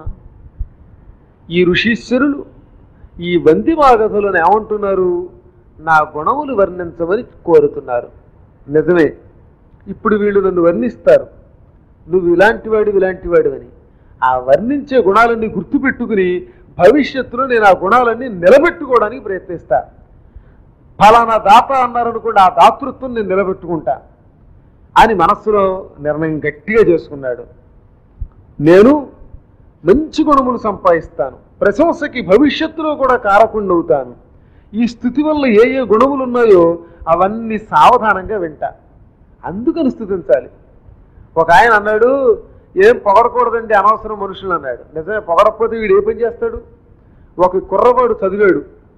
ఈ ఋషీశ్వరులు ఈ వంది మాగధులను ఏమంటున్నారు? నా గుణములు వర్ణించమని కోరుతున్నారు. నిజమే, ఇప్పుడు వీళ్ళు నన్ను వర్ణిస్తారు, నువ్వు ఇలాంటి వాడు అని. ఆ వర్ణించే గుణాలన్నీ గుర్తుపెట్టుకుని భవిష్యత్తులో నేను ఆ గుణాలన్నీ నిలబెట్టుకోవడానికి ప్రయత్నిస్తా. ఫలానా దాత అన్నారనుకోండి, ఆ దాతృత్వం నేను నిలబెట్టుకుంటా అని మనస్సులో నిర్ణయం గట్టిగా చేసుకున్నాడు. నేను మంచి గుణములు సంపాదిస్తాను, ప్రశంసకి భవిష్యత్తులో కూడా కారకుండవుతాను. ఈ స్థితి వల్ల ఏ ఏ గుణములు ఉన్నాయో అవన్నీ సావధానంగా వింటా, అందుకని స్థుతించాలి. ఒక ఆయన అన్నాడు, ఏం పొగడకూడదండి అనవసరం మనుషులు అన్నాడు. నిజమే, పొగడకపోతే వీడు ఏ పని చేస్తాడు? ఒక కుర్రవాడు చదివాడు,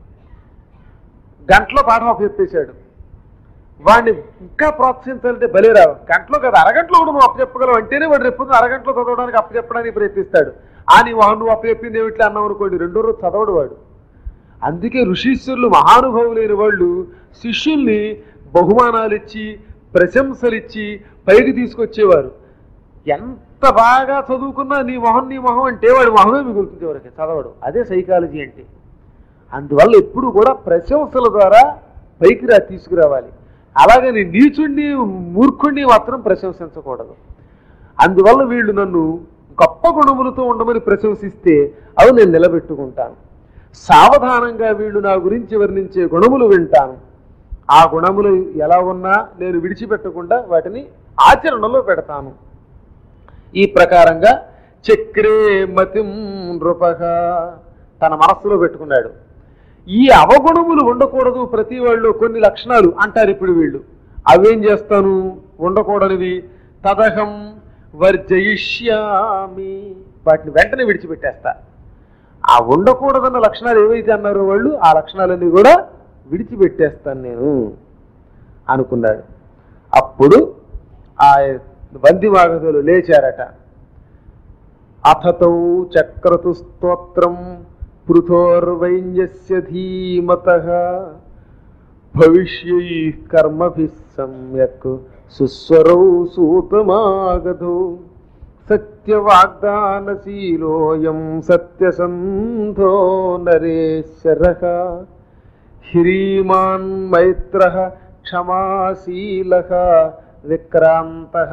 గంటలో పాఠం అప్పచెప్పేశాడు. వాడిని ఇంకా ప్రోత్సహించాలంటే బలేరావు, గంటలో కదా అరగంటలో కూడా నువ్వు అప్పచెప్పగలవు అంటేనే వాడు రేపు అరగంటలో చదవడానికి అప్పచెప్పడానికి ప్రయత్నిస్తాడు. నువ్వు అప్పచెప్పింది ఏమిట్లా అన్నావు అనుకోండి, 2వ రోజు చదవడు వాడు. అందుకే ఋషీశ్వరులు మహానుభావులైన వాళ్ళు శిష్యుల్ని బహుమానాలు ఇచ్చి ప్రశంసలిచ్చి పైకి తీసుకొచ్చేవారు. ఎంత బాగా చదువుకున్నా నీ మొహం అంటే వాడి మొహమే మిగులుతుంది వరకు చదవడు. అదే సైకాలజీ అంటే. అందువల్ల ఎప్పుడు కూడా ప్రశంసల ద్వారా పైకి తీసుకురావాలి. అలాగని నీచుణ్ణి మూర్ఖుణ్ణి మాత్రం ప్రశంసించకూడదు. అందువల్ల వీళ్ళు నన్ను గొప్ప గుణములతో ఉండమని ప్రశంసిస్తే అవి నేను నిలబెట్టుకుంటాను. సావధానంగా వీళ్ళు నా గురించి వర్ణించే గుణములు వింటాను. ఆ గుణములు ఎలా ఉన్నా నేను విడిచిపెట్టకుండా వాటిని ఆచరణలో పెడతాను. ఈ ప్రకారంగా చక్రే మతిం నృపః తన మనస్సులో పెట్టుకున్నాడు. ఈ అవగుణములు ఉండకూడదు ప్రతి వాళ్ళు కొన్ని లక్షణాలు అంటారు ఇప్పుడు వీళ్ళు. అవేం చేస్తాను ఉండకూడనివి. తదహం వర్జయిష్యామి వాటిని వెంటనే విడిచిపెట్టేస్తా. ఆ ఉండకూడదన్న లక్షణాలు ఏవైతే అన్నారో వాళ్ళు ఆ లక్షణాలన్నీ కూడా విడిచిపెట్టేస్తాను నేను అనుకున్నాడు. అప్పుడు ఆ వందిమాగధులు లేచారట. అథతౌ చక్రతు స్తోత్రం పృథోర్వైన్యస్య ధీమతః భవిష్యై కర్మభిః సమ్యక్ సుస్వరౌ సూతమాగధౌ సత్యవాగ్దానశీలోయం సత్యసంధో నరేశ్వరః హ్రీమాన్ మైత్రః క్షమాశీలః విక్రాంతః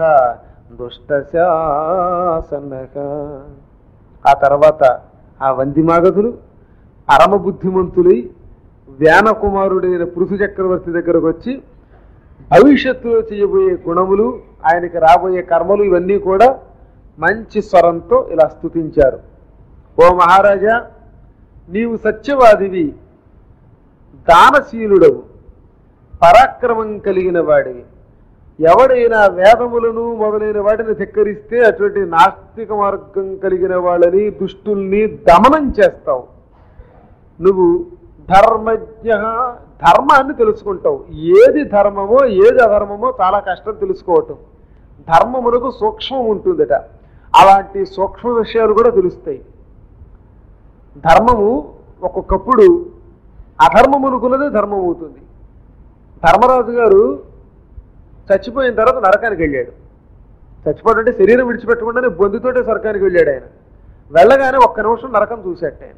దుష్టశాసనః. ఆ తర్వాత ఆ వందిమాగధులు పరమ బుద్ధిమంతులై వ్యానకుమారుడైన పృథు చక్రవర్తి దగ్గరకు వచ్చి భవిష్యత్తులో చేయబోయే గుణములు ఆయనకి రాబోయే కర్మలు ఇవన్నీ కూడా మంచి స్వరంతో ఇలా స్తుతించారు. ఓ మహారాజా, నీవు సత్యవాదివి, దానశీలుడవు, పరాక్రమం కలిగిన వాడివి. ఎవడైనా వేదములను మొదలైన వాటిని ధిక్కరిస్తే అటువంటి నాస్తిక మార్గం కలిగిన వాళ్ళని దుష్టుల్ని దమనం చేస్తావు. నువ్వు ధర్మజ్ఞ, ధర్మాన్ని తెలుసుకుంటావు. ఏది ధర్మమో ఏది అధర్మమో చాలా కష్టం తెలుసుకోవటం. ధర్మమునకు సూక్ష్మం ఉంటుందట. అలాంటి సూక్ష్మ విషయాలు కూడా తెలుస్తాయి. ధర్మము ఒక్కొక్కప్పుడు అధర్మం అనుకున్నదే ధర్మం అవుతుంది. ధర్మరాజు గారు చచ్చిపోయిన తర్వాత నరకానికి వెళ్ళాడు. చచ్చిపోవడం అంటే శరీరం విడిచిపెట్టకుండానే బొందుతోటే స్వర్గానికి వెళ్ళాడు. ఆయన వెళ్ళగానే ఒక్క నిమిషం నరకం చూశాట. ఆయన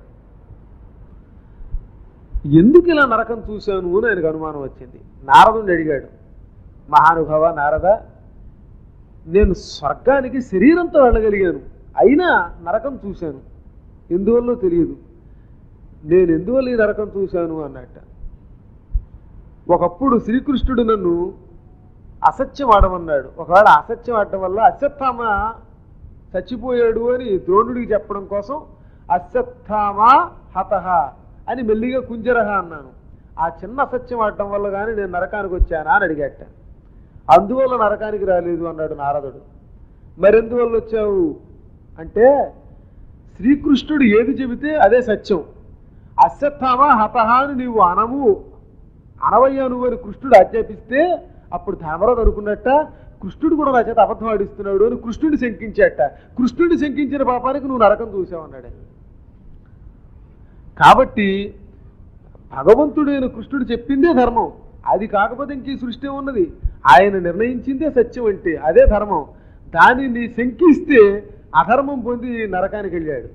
ఎందుకు ఇలా నరకం చూశాను అని ఆయనకు అనుమానం వచ్చింది. నారదుని అడిగాడు, మహానుభావ నారద, నేను స్వర్గానికి శరీరంతో వెళ్ళగలిగాను, అయినా నరకం చూశాను, ఎందువల్ల తెలియదు. నేను ఎందువల్ల ఈ నరకం చూశాను అన్నట్ట. ఒకప్పుడు శ్రీకృష్ణుడు నన్ను అసత్యం ఆడమన్నాడు. ఒకవేళ అసత్యం ఆడటం వల్ల అశ్వత్థామ చచ్చిపోయాడు అని ద్రోణుడికి చెప్పడం కోసం అశ్వత్థామ హతః అని మెల్లిగా కుంజరహ అన్నాను. ఆ చిన్న అసత్యం ఆడటం వల్ల కానీ నేను నరకానికి వచ్చానా అని అడిగాట. అందువల్ల నరకానికి రాలేదు అన్నాడు నారదుడు. మరెందువల్ల వచ్చావు అంటే, శ్రీకృష్ణుడు ఏది చెబితే అదే సత్యం. అశ్వత్థామ హతః అని నీవు అనవయ్యా నువ్వు అని కృష్ణుడు ఆజ్ఞాపిస్తే అప్పుడు ధర్మరాజు అనుకున్నట్ట కృష్ణుడు కూడా నా చేత అబద్ధం ఆడిస్తున్నాడు అని కృష్ణుడిని శంకించాట. కృష్ణుడిని శంకించిన పాపానికి నువ్వు నరకం చూసావు అన్నాడు. కాబట్టి భగవంతుడైన కృష్ణుడు చెప్పిందే ధర్మం. అది కాకపోతే ఇంక ఈ సృష్టి ఉన్నది. ఆయన నిర్ణయించిందే సత్యం అంటే అదే ధర్మం. దానిని శంకిస్తే అధర్మం పొంది నరకానికి వెళ్ళాడు.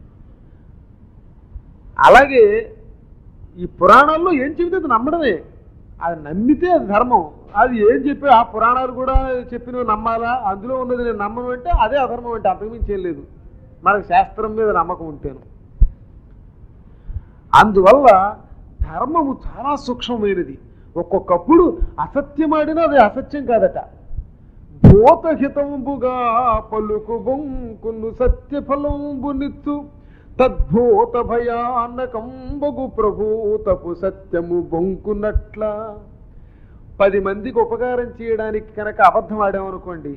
అలాగే ఈ పురాణాల్లో ఏం చెబితే అది నమ్మడమే. అది నమ్మితే అది ధర్మం. అది ఏం చెప్పి ఆ పురాణాలు కూడా చెప్పినవి నమ్మాలా, అందులో ఉన్నది నేను నమ్మను అంటే అదే అధర్మం అంటే అంతకుమించి ఏం లేదు. మనకు శాస్త్రం మీద నమ్మకం ఉంటేను. అందువల్ల ధర్మము చాలా సూక్ష్మమైనది. ఒక్కొక్కప్పుడు అసత్యమాడినా అది అసత్యం కాదట. భూతహితంబుగా పలుకు బొంకును సత్యఫలంబు నిత్తు తద్భూత భయానకంబగు ప్రభూతపు సత్యము బొంకున్నట్ల. 10 మందికి ఉపకారం చేయడానికి కనుక అబద్ధం ఆడామనుకోండి,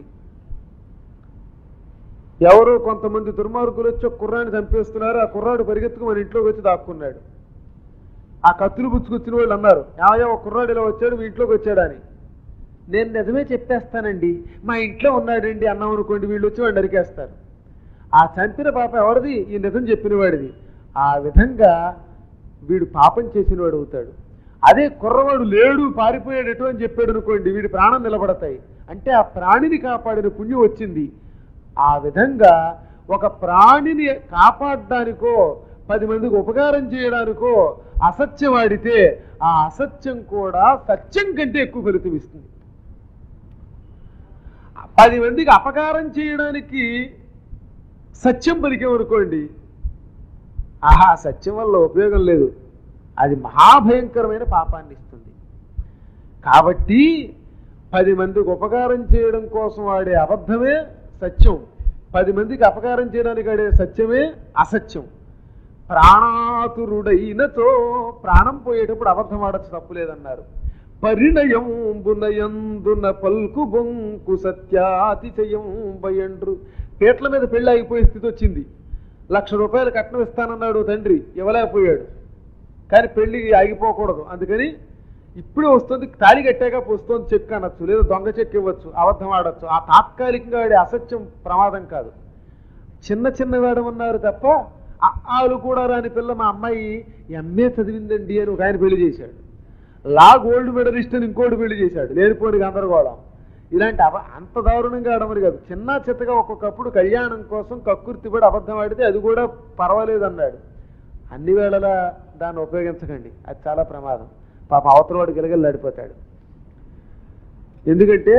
ఎవరో కొంతమంది దుర్మార్గులు వచ్చి ఒక కుర్రాన్ని చంపేస్తున్నారు. ఆ కుర్రాడు పరిగెత్తుకు మన ఇంట్లోకి వచ్చి దాక్కున్నాడు. ఆ కత్తులు పుచ్చుకొచ్చిన వాళ్ళు అన్నారు, ఏమయ్యా ఒక కుర్రాడు ఇలా వచ్చాడు మీ ఇంట్లోకి వచ్చాడని. నేను నిజమే చెప్పేస్తానండి, మా ఇంట్లో ఉన్నాడండి అన్నాం అనుకోండి, వీళ్ళు వచ్చి వాడిని నరికేస్తారు. ఆ చంపిన పాప ఎవరిది? ఈ నిజం చెప్పిన వాడిది. ఆ విధంగా వీడు పాపం చేసినవాడు అవుతాడు. అదే కుర్రవాడు లేడు పారిపోయాడటం అని చెప్పాడు అనుకోండి, వీడి ప్రాణం నిలబడతాయి. అంటే ఆ ప్రాణిని కాపాడిన పుణ్యం వచ్చింది. ఆ విధంగా ఒక ప్రాణిని కాపాడడానికో 10 మందికి ఉపకారం చేయడానికో అసత్యం ఆడితే ఆ అసత్యం కూడా సత్యం కంటే ఎక్కువ ఫలితం ఇస్తుంది. 10 మందికి అపకారం చేయడానికి సత్యం పలికేమనుకోండి, ఆహా సత్యం వల్ల ఉపయోగం లేదు, అది మహాభయంకరమైన పాపాన్ని ఇస్తుంది. కాబట్టి 10 మందికి ఉపకారం చేయడం కోసం వాడే అబద్ధమే సత్యం, 10 మందికి అపకారం చేయడానికి ఆడే సత్యమే అసత్యం. ప్రాణాతురుడైనతో ప్రాణం పోయేటప్పుడు అబద్ధం ఆడచ్చు, తప్పులేదన్నారు. పరిణయంబునయందున పల్కు బొంకు సత్యాతిశయం భయండ్రు. పేట్ల మీద పెళ్లి ఆగిపోయే స్థితి వచ్చింది. 1,00,000 రూపాయలు కట్నం ఇస్తానన్నాడు తండ్రి, ఇవ్వలేకపోయాడు. కానీ పెళ్లి ఆగిపోకూడదు, అందుకని ఇప్పుడే వస్తుంది, తాళి కట్టాక వస్తుంది చెక్ అనొచ్చు, లేదా దొంగ చెక్ ఇవ్వచ్చు, అబద్ధం ఆడచ్చు. ఆ తాత్కాలికంగా ఆడే అసత్యం ప్రమాదం కాదు. చిన్న చిన్న వేడమన్నారు తప్ప ఆలు కూడా రాని పిల్ల మా అమ్మాయి ఎంఏ చదివిందండి అని ఒక ఆయన పెళ్లి చేశాడు. లా గోల్డ్ మెడలిస్ట్ అని ఇంకోటి పెళ్లి చేశాడు. లేనిపోని గందరగోళం. ఇలాంటి అంత దారుణంగా ఆడమని కాదు, చిన్న చిత్తగా ఒక్కొక్కప్పుడు కళ్యాణం కోసం కక్కుర్తిపడి అబద్ధం ఆడితే అది కూడా పర్వాలేదు అన్నాడు. అన్ని వేళలా దాన్ని ఉపయోగించకండి, అది చాలా ప్రమాదం. పాప అవతల వాడు గిలగిల్లాడిపోతాడు. ఎందుకంటే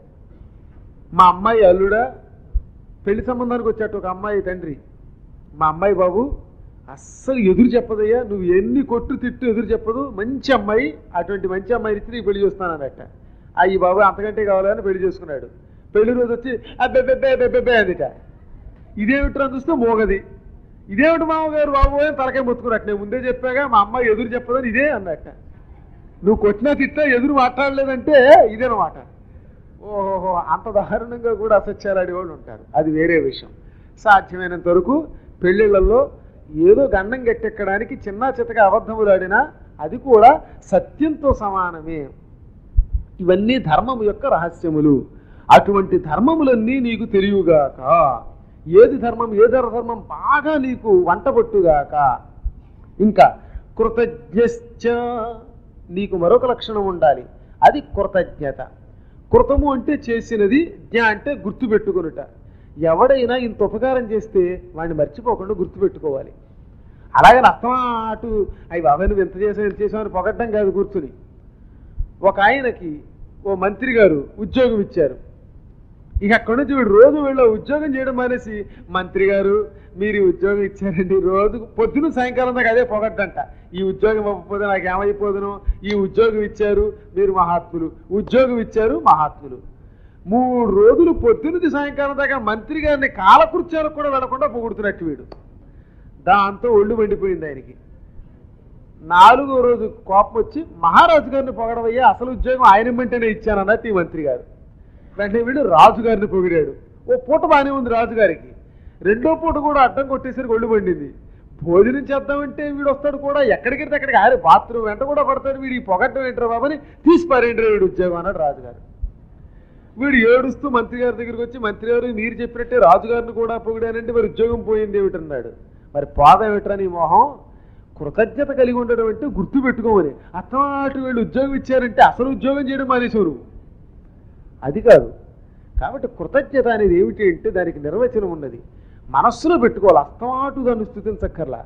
మా అమ్మాయి అల్లుడా పెళ్లి సంబంధానికి వచ్చాడు ఒక అమ్మాయి తండ్రి, మా అమ్మాయి బాబు అస్సలు ఎదురు చెప్పదయ్యా, నువ్వు ఎన్ని కొట్టు తిట్టు ఎదురు చెప్పదు, మంచి అమ్మాయి, అటువంటి మంచి అమ్మాయిని ఇచ్చి నీకు పెళ్లి చేస్తున్నాను అన్నట్ట. ఈ బాబు అంతకంటే కావాలని పెళ్లి చేసుకున్నాడు. పెళ్లి రోజు వచ్చి అబ్బెబ్బెబ్బెబ్బెబ్బెబ్బే అందుట. ఇదేమిట్రా చూస్తే మోగది, ఇదేమిటి మామగారు బాబు అని తలకాయ మొత్తుకున్నట్టు. నేను ముందే చెప్పాగా మా అమ్మాయి ఎదురు చెప్పదని ఇదే అన్నట్ట. నువ్వు కొట్టినా తిట్టా ఎదురు మాట్లాడలేదంటే ఇదేనమాట. ఓహోహో, అంత దారుణంగా కూడా అసత్యాలాడే వాళ్ళు ఉంటారు, అది వేరే విషయం. సాధ్యమైనంత వరకు పెళ్లిళ్లలో ఏదో గండం గట్టెక్కడానికి చిన్న చిత్తగా అబద్ధములు ఆడినా అది కూడా సత్యంతో సమానమే. ఇవన్నీ ధర్మము యొక్క రహస్యములు. అటువంటి ధర్మములన్నీ నీకు తెలియగాక. ఏది ధర్మం ఏది ధర్మం బాగా నీకు వంటబొట్టుగాక. ఇంకా కృతజ్ఞశ్చ, నీకు మరొక లక్షణం ఉండాలి, అది కృతజ్ఞత. కృతము అంటే చేసినది, జ్ఞ అంటే గుర్తుపెట్టుకునుట. ఎవడైనా ఇంత ఉపకారం చేస్తే వాడిని మర్చిపోకుండా గుర్తుపెట్టుకోవాలి. అలాగని అస్తమాటు అవి బాబాయ్ నువ్వు ఎంత చేసావు ఎంత చేసావు అని పొగడ్డం కాదు కూర్చుని. ఒక ఆయనకి ఓ మంత్రి గారు ఉద్యోగం ఇచ్చారు. ఇక అక్కడి నుంచి వీడు రోజు వీళ్ళు ఉద్యోగం చేయడం మానేసి, మంత్రి గారు మీరు ఈ ఉద్యోగం ఇచ్చారండి, రోజు పొద్దున సాయంకాలం దాకా అదే పొగడ్డంట. ఈ ఉద్యోగం ఇవ్వకపోతే నాకు ఏమైపోదును, ఈ ఉద్యోగం ఇచ్చారు మీరు మహాత్ములు, ఉద్యోగం ఇచ్చారు మహాత్ములు. 3 రోజులు పొద్దున్నది సాయంకాలం దాకా మంత్రి గారిని కాలకృత్యాలకు కూడా వెళ్లకుండా పొగుడుతున్నట్టు వీడు. దాంతో ఒళ్ళు మండిపోయింది ఆయనకి. 4వ రోజు కోపం వచ్చి మహారాజు గారిని పొగడవయ్యా, అసలు ఉద్యోగం ఆయన వెంటనే ఇచ్చానన్నట్టు ఈ మంత్రి గారు. వెంటనే వీడు రాజుగారిని పొగిడాడు. ఓ పూట బాగానే ఉంది రాజుగారికి, 2వ పూట కూడా అడ్డం కొట్టేసరికి ఒళ్ళు మండింది. భోజనం చేద్దామంటే వీడు వస్తాడు కూడా, ఎక్కడికెడితే అక్కడికి ఆరే బాత్రూమ్ వెంట కూడా పడతాడు. వీడు ఈ పొగట్టం ఏంటారు బాబని తీసి పారేంటారు వీడు ఉద్యోగం అన్నాడు రాజుగారు. వీడు ఏడుస్తూ మంత్రి గారి దగ్గరికి వచ్చి, మంత్రి గారు మీరు చెప్పినట్టే రాజుగారిని కూడా పొగిడానంటే మరి ఉద్యోగం పోయింది ఏమిటన్నాడు. మరి పోదేమిట్రా నీ మొహం, కృతజ్ఞత కలిగి ఉండడం అంటే గుర్తు పెట్టుకోమని. అత్తమాటు వీళ్ళు ఉద్యోగం ఇచ్చారంటే అసలు ఉద్యోగం చేయడం మానేశారు, అది కాదు. కాబట్టి కృతజ్ఞత అనేది ఏమిటి అంటే దానికి నిర్వచనం ఉన్నది, మనస్సులో పెట్టుకోవాలి. అస్తమాటు దాన్ని స్తుతించక్కర్లా,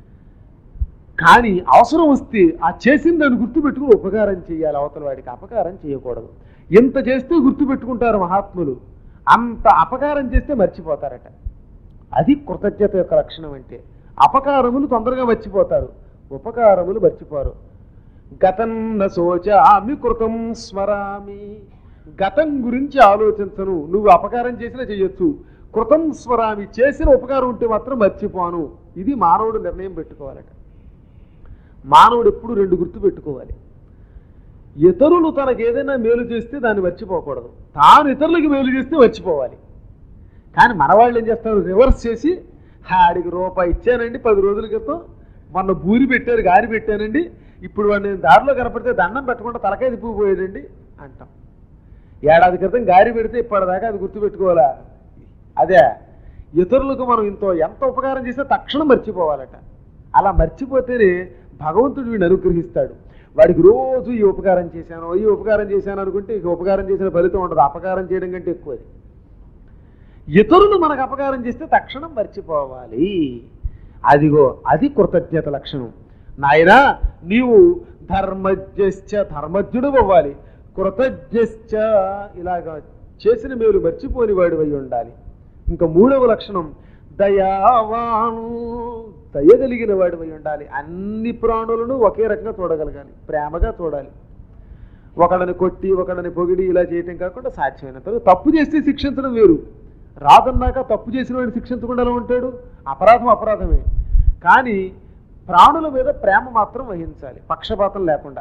కానీ అవసరం వస్తే ఆ చేసిన దాన్ని గుర్తుపెట్టుకుని ఉపకారం చేయాలి, అవతల వాడికి అపకారం చేయకూడదు. ఎంత చేస్తే గుర్తుపెట్టుకుంటారు మహాత్ములు, అంత అపకారం చేస్తే మర్చిపోతారట. అది కృతజ్ఞత యొక్క లక్షణం అంటే. అపకారములు తొందరగా మర్చిపోతారు, ఉపకారములు మర్చిపోరు. గతన్న శోచామి కృతం స్మరామి, గతం గురించి ఆలోచించను, నువ్వు అపకారం చేసినా చేయొచ్చు. కృతం స్మరామి, చేసిన ఉపకారం ఉంటే మాత్రం మర్చిపోను. ఇది మానవుడు నిర్ణయం పెట్టుకోవాలట. మానవుడు ఎప్పుడు 2 గుర్తు పెట్టుకోవాలి. ఇతరులు తనకు ఏదైనా మేలు చేస్తే దాన్ని మర్చిపోకూడదు, తాను ఇతరులకి మేలు చేస్తే మర్చిపోవాలి. కానీ మన వాళ్ళు ఏం చేస్తారు, రివర్స్ చేసి ఆడికి రూపాయి ఇచ్చానండి 10 రోజుల క్రితం, మొన్న బూరి పెట్టారు గారి పెట్టానండి, ఇప్పుడు వాడు నేను దారిలో కనపడితే దండం పెట్టకుండా తలకాయ తిప్పిపోయాడండి అంటాం. ఏడాది క్రితం గారి పెడితే ఇప్పటిదాకా అది గుర్తుపెట్టుకోవాలా? అదే ఇతరులకు మనం ఎంత ఉపకారం చేస్తే తక్షణం మర్చిపోవాలట. అలా మర్చిపోతేనే భగవంతుడు వీడిని అనుగ్రహిస్తాడు. వాడికి రోజు ఈ ఉపకారం చేశాను అనుకుంటే ఇక ఉపకారం చేసిన ఫలితం ఉండదు. అపకారం చేయడం కంటే ఎక్కువ అది. ఇతరులు మనకు అపకారం చేస్తే తక్షణం మర్చిపోవాలి. అదిగో అది కృతజ్ఞత లక్షణం. నాయనా నీవు ధర్మజ్ఞశ్చ ధర్మజ్ఞుడు అవ్వాలి, కృతజ్ఞశ్చ ఇలాగా చేసిన మేలు మర్చిపోని వాడు అయి ఉండాలి. ఇంకా మూడవ లక్షణం దయావాను, దయగలిగిన వాడు అయి ఉండాలి. అన్ని ప్రాణులను ఒకే రకంగా చూడగలగాలి, ప్రేమగా చూడాలి. ఒకళ్ళని కొట్టి ఒకళ్ళని పొగిడి ఇలా చేయటం కాకుండా సాధ్యమైనంత తప్పు చేస్తే శిక్షించడం వేరు. రాదన్నాక తప్పు చేసిన వాడిని శిక్షించకుండా ఎలా ఉంటాడు? అపరాధం అపరాధమే. కానీ ప్రాణుల మీద ప్రేమ మాత్రం వహించాలి, పక్షపాతం లేకుండా.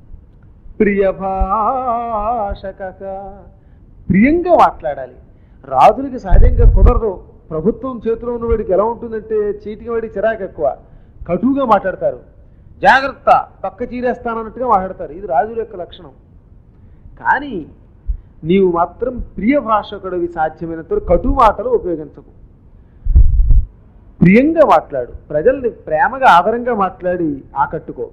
ప్రియభాషక, ప్రియంగా మాట్లాడాలి. రాజులకి సహజంగా కుదరదు. ప్రభుత్వం చేతిలో ఉన్నవాడికి ఎలా ఉంటుందంటే చీటికి వాడికి చిరాకు ఎక్కువ, కటువుగా మాట్లాడతారు. జాగ్రత్త పక్క చీరేస్తానన్నట్టుగా మాట్లాడతారు. ఇది రాజుల యొక్క లక్షణం. కానీ నీవు మాత్రం ప్రియ భాషకుడివి, సాధ్యమైనంత కటు మాటలు ఉపయోగించకు, ప్రియంగా మాట్లాడు. ప్రజల్ని ప్రేమగా ఆదరంగా మాట్లాడి ఆకట్టుకో.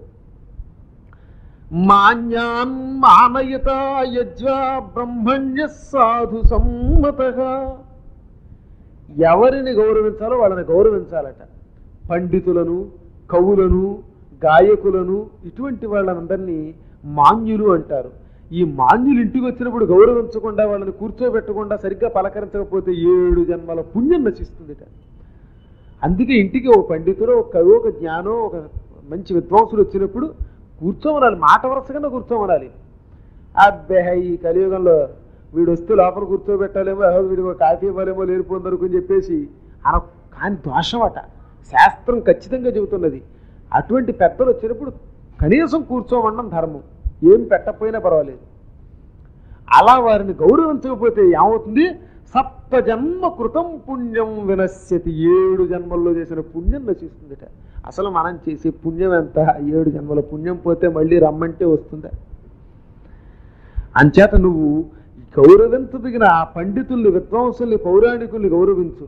మాన్యాన్ మానయత యజ్వా బ్రహ్మణ్య సాధు సమ్మతగా, ఎవరిని గౌరవించాలో వాళ్ళని గౌరవించాలట. పండితులను, కవులను, గాయకులను, ఇటువంటి వాళ్ళందరినీ మాన్యులు అంటారు. ఈ మాన్యులు ఇంటికి వచ్చినప్పుడు గౌరవించకుండా వాళ్ళని కూర్చోబెట్టకుండా సరిగ్గా పలకరించకపోతే 7 జన్మల పుణ్యం నశిస్తుందిట. అందుకే ఇంటికి ఒక పండితుడు, ఒక కవి, ఒక జ్ఞానం, ఒక మంచి విద్వాంసులు వచ్చినప్పుడు కూర్చోమనాలి, మాట వరుసగా కూర్చోమనాలి. అబ్బే ఈ కలియుగంలో వీడు వస్తే లోపల కూర్చోబెట్టాలేమో, వీడు కాఫీ ఇవ్వాలేమో లేనిపోందనుకుని చెప్పేసి కానీ దోషం అట. శాస్త్రం ఖచ్చితంగా చెబుతున్నది. అటువంటి పెద్దలు వచ్చినప్పుడు కనీసం కూర్చోమనడం ధర్మం, ఏం పెట్టకపోయినా పర్వాలేదు. అలా వారిని గౌరవించకపోతే ఏమవుతుంది? 7 జన్మ కృతం పుణ్యం వినశ్యతి, 7 జన్మల్లో చేసిన పుణ్యం నశిస్తుందిట. అసలు మనం చేసే పుణ్యం ఎంత? 7 జన్మల పుణ్యం పోతే మళ్ళీ రమ్మంటే వస్తుందా? అంచేత నువ్వు గౌరవించదగిన ఆ పండితుల్ని, విద్వాంసుల్ని, పౌరాణికుల్ని గౌరవించు.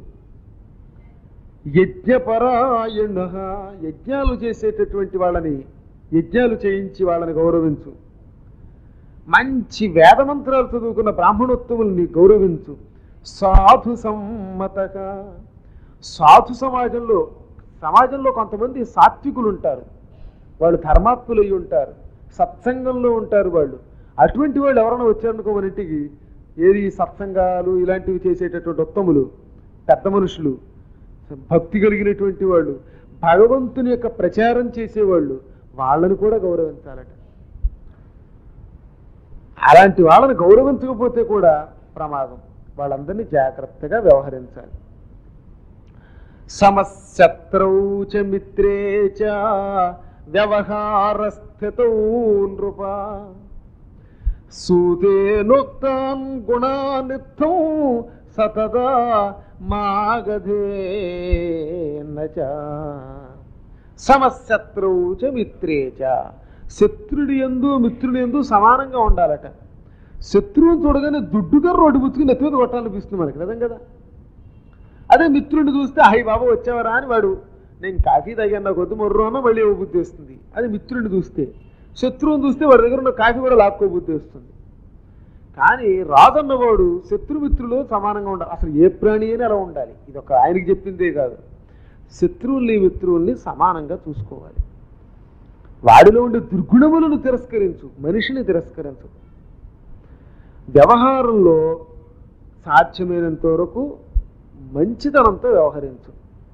యజ్ఞపరాయణ, యజ్ఞాలు చేసేటటువంటి వాళ్ళని, యజ్ఞాలు చేయించి వాళ్ళని గౌరవించు. మంచి వేదమంత్రాలు చదువుకున్న బ్రాహ్మణోత్తముల్ని గౌరవించు. సాధు సమ్మతగా, సాధు సమాజంలో కొంతమంది సాత్వికులు ఉంటారు, వాళ్ళు ధర్మాత్ములు అయి ఉంటారు, సత్సంగంలో ఉంటారు వాళ్ళు. అటువంటి వాళ్ళు ఎవరైనా వచ్చారనుకో మన ఇంటికి, ఏది సత్సంగాలు ఇలాంటివి చేసేటటువంటి ఉత్తములు, పెద్ద మనుషులు, భక్తి కలిగినటువంటి వాళ్ళు, భగవంతుని యొక్క ప్రచారం చేసేవాళ్ళు, వాళ్ళని కూడా గౌరవించాలట. అలాంటి వాళ్ళని గౌరవించకపోతే కూడా ప్రమాదం. వాళ్ళందరినీ జాగ్రత్తగా వ్యవహరించాలి. సమశత్రౌ చ మిత్రే చ వ్యవహారస్థితౌ నృప సూతేనోక్తాన్ గుణానిత్తం సతదా మాగధేన చ. సమశత్రౌ చ మిత్రే చ, శత్రుడి యందు మిత్రుడి యందు సమానంగా ఉండాలట. శత్రువుని చూడగానే దుడ్డుగా రోడ్డు పుచ్చుకుని నెత్తి మీద కొట్టాలనిపిస్తుంది మనకి, నిజం కదా? అదే మిత్రుడిని చూస్తే హై బాబా వచ్చావరా అని వాడు నేను కాఫీ తాగాను నాకు వద్దు మొర్రు అన్న మళ్ళీ బుద్ధి వస్తుంది. అది మిత్రుడిని చూస్తే. శత్రువుని చూస్తే వాడి దగ్గర ఉన్న కాఫీ కూడా లాక్కోబుద్ధి వస్తుంది. కానీ రాజన్నవాడు శత్రుమిత్రులు సమానంగా ఉండాలి. అసలు ఏ ప్రాణి అయినా అలా ఉండాలి. ఇది ఒక ఆయనకి చెప్పిందే కాదు, శత్రువుల్ని మిత్రుల్ని సమానంగా చూసుకోవాలి. వాడిలో ఉండే దుర్గుణములను తిరస్కరించు, మనిషిని తిరస్కరించు. వ్యవహారంలో సాధ్యమైనంత వరకు మంచితనంతో వ్యవహరించు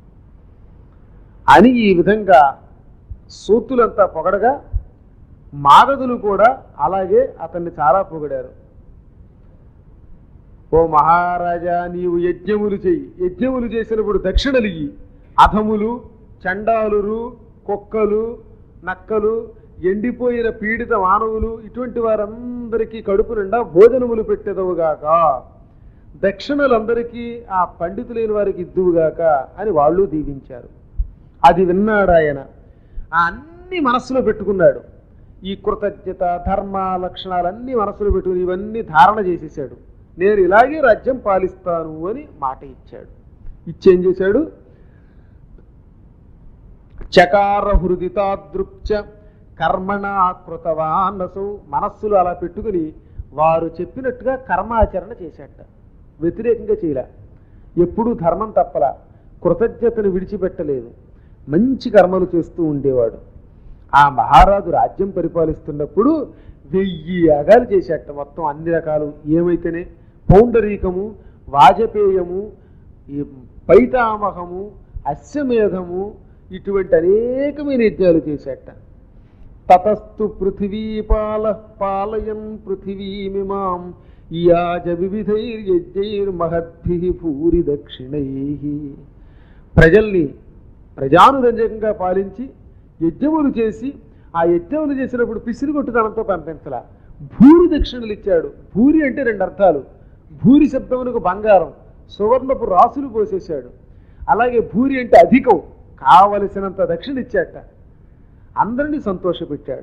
అని ఈ విధంగా సూతులంతా పొగడగా మాగధులు కూడా అలాగే అతన్ని చాలా పొగిడారు. ఓ మహారాజా, నీవు యజ్ఞములు చెయ్యి. యజ్ఞములు చేసినప్పుడు దక్షిణలిగి అధములు, చండాలురు, కుక్కలు, నక్కలు, ఎండిపోయిన పీడిత మానవులు, ఇటువంటి వారందరికీ కడుపు నిండా భోజనములు పెట్టెదవుగాక, దక్షిణలందరికీ ఆ పండితులైన వారికి ఇద్దువుగాక అని వాళ్ళు దీవించారు. అది విన్నాడు ఆయన. అన్ని మనస్సులో పెట్టుకున్నాడు. ఈ కృతజ్ఞత, ధర్మ లక్షణాలన్నీ మనస్సులో పెట్టుకుని ఇవన్నీ ధారణ చేసేసాడు. నేను ఇలాగే రాజ్యం పాలిస్తాను అని మాట ఇచ్చాడు. ఇచ్చేం చేశాడు? చకార హృదితాదృప్చ కర్మణా కృతవానసు, మనస్సులు అలా పెట్టుకుని వారు చెప్పినట్టుగా కర్మాచరణ చేశాట, వ్యతిరేకంగా చేయలే, ఎప్పుడూ ధర్మం తప్పల, కృతజ్ఞతను విడిచిపెట్టలేదు, మంచి కర్మలు చేస్తూ ఉండేవాడు. ఆ మహారాజు రాజ్యం పరిపాలిస్తున్నప్పుడు 1000 యాగాలు చేశాట, మొత్తం అన్ని రకాలు. ఏమైతేనే పౌండరీకము, వాజపేయము, ఈ పైతామహము, అశ్వమేధము, ఇటువంటి అనేకమైన యజ్ఞాలు చేశాట. తతస్తు పృథివీపాల పాలయన్ పృథివీమిమాం యాజ వివిధైర్యజ్ఞైర్మహద్భిః భూరి దక్షిణై. ప్రజల్ని ప్రజానురంజకంగా పాలించి యజ్ఞములు చేసి, ఆ యజ్ఞములు చేసినప్పుడు పిసిరిగొట్టుదనంతో పంపించలా, భూరి దక్షిణలు ఇచ్చాడు. భూరి అంటే 2 అర్థాలు. భూరి శబ్దమునకు బంగారం, సువర్ణపు రాసులు పోసేశాడు. అలాగే భూరి అంటే అధికం, కావలసినంత దక్షిణ ఇచ్చాట. అందరినీ సంతోషపెట్టాడు.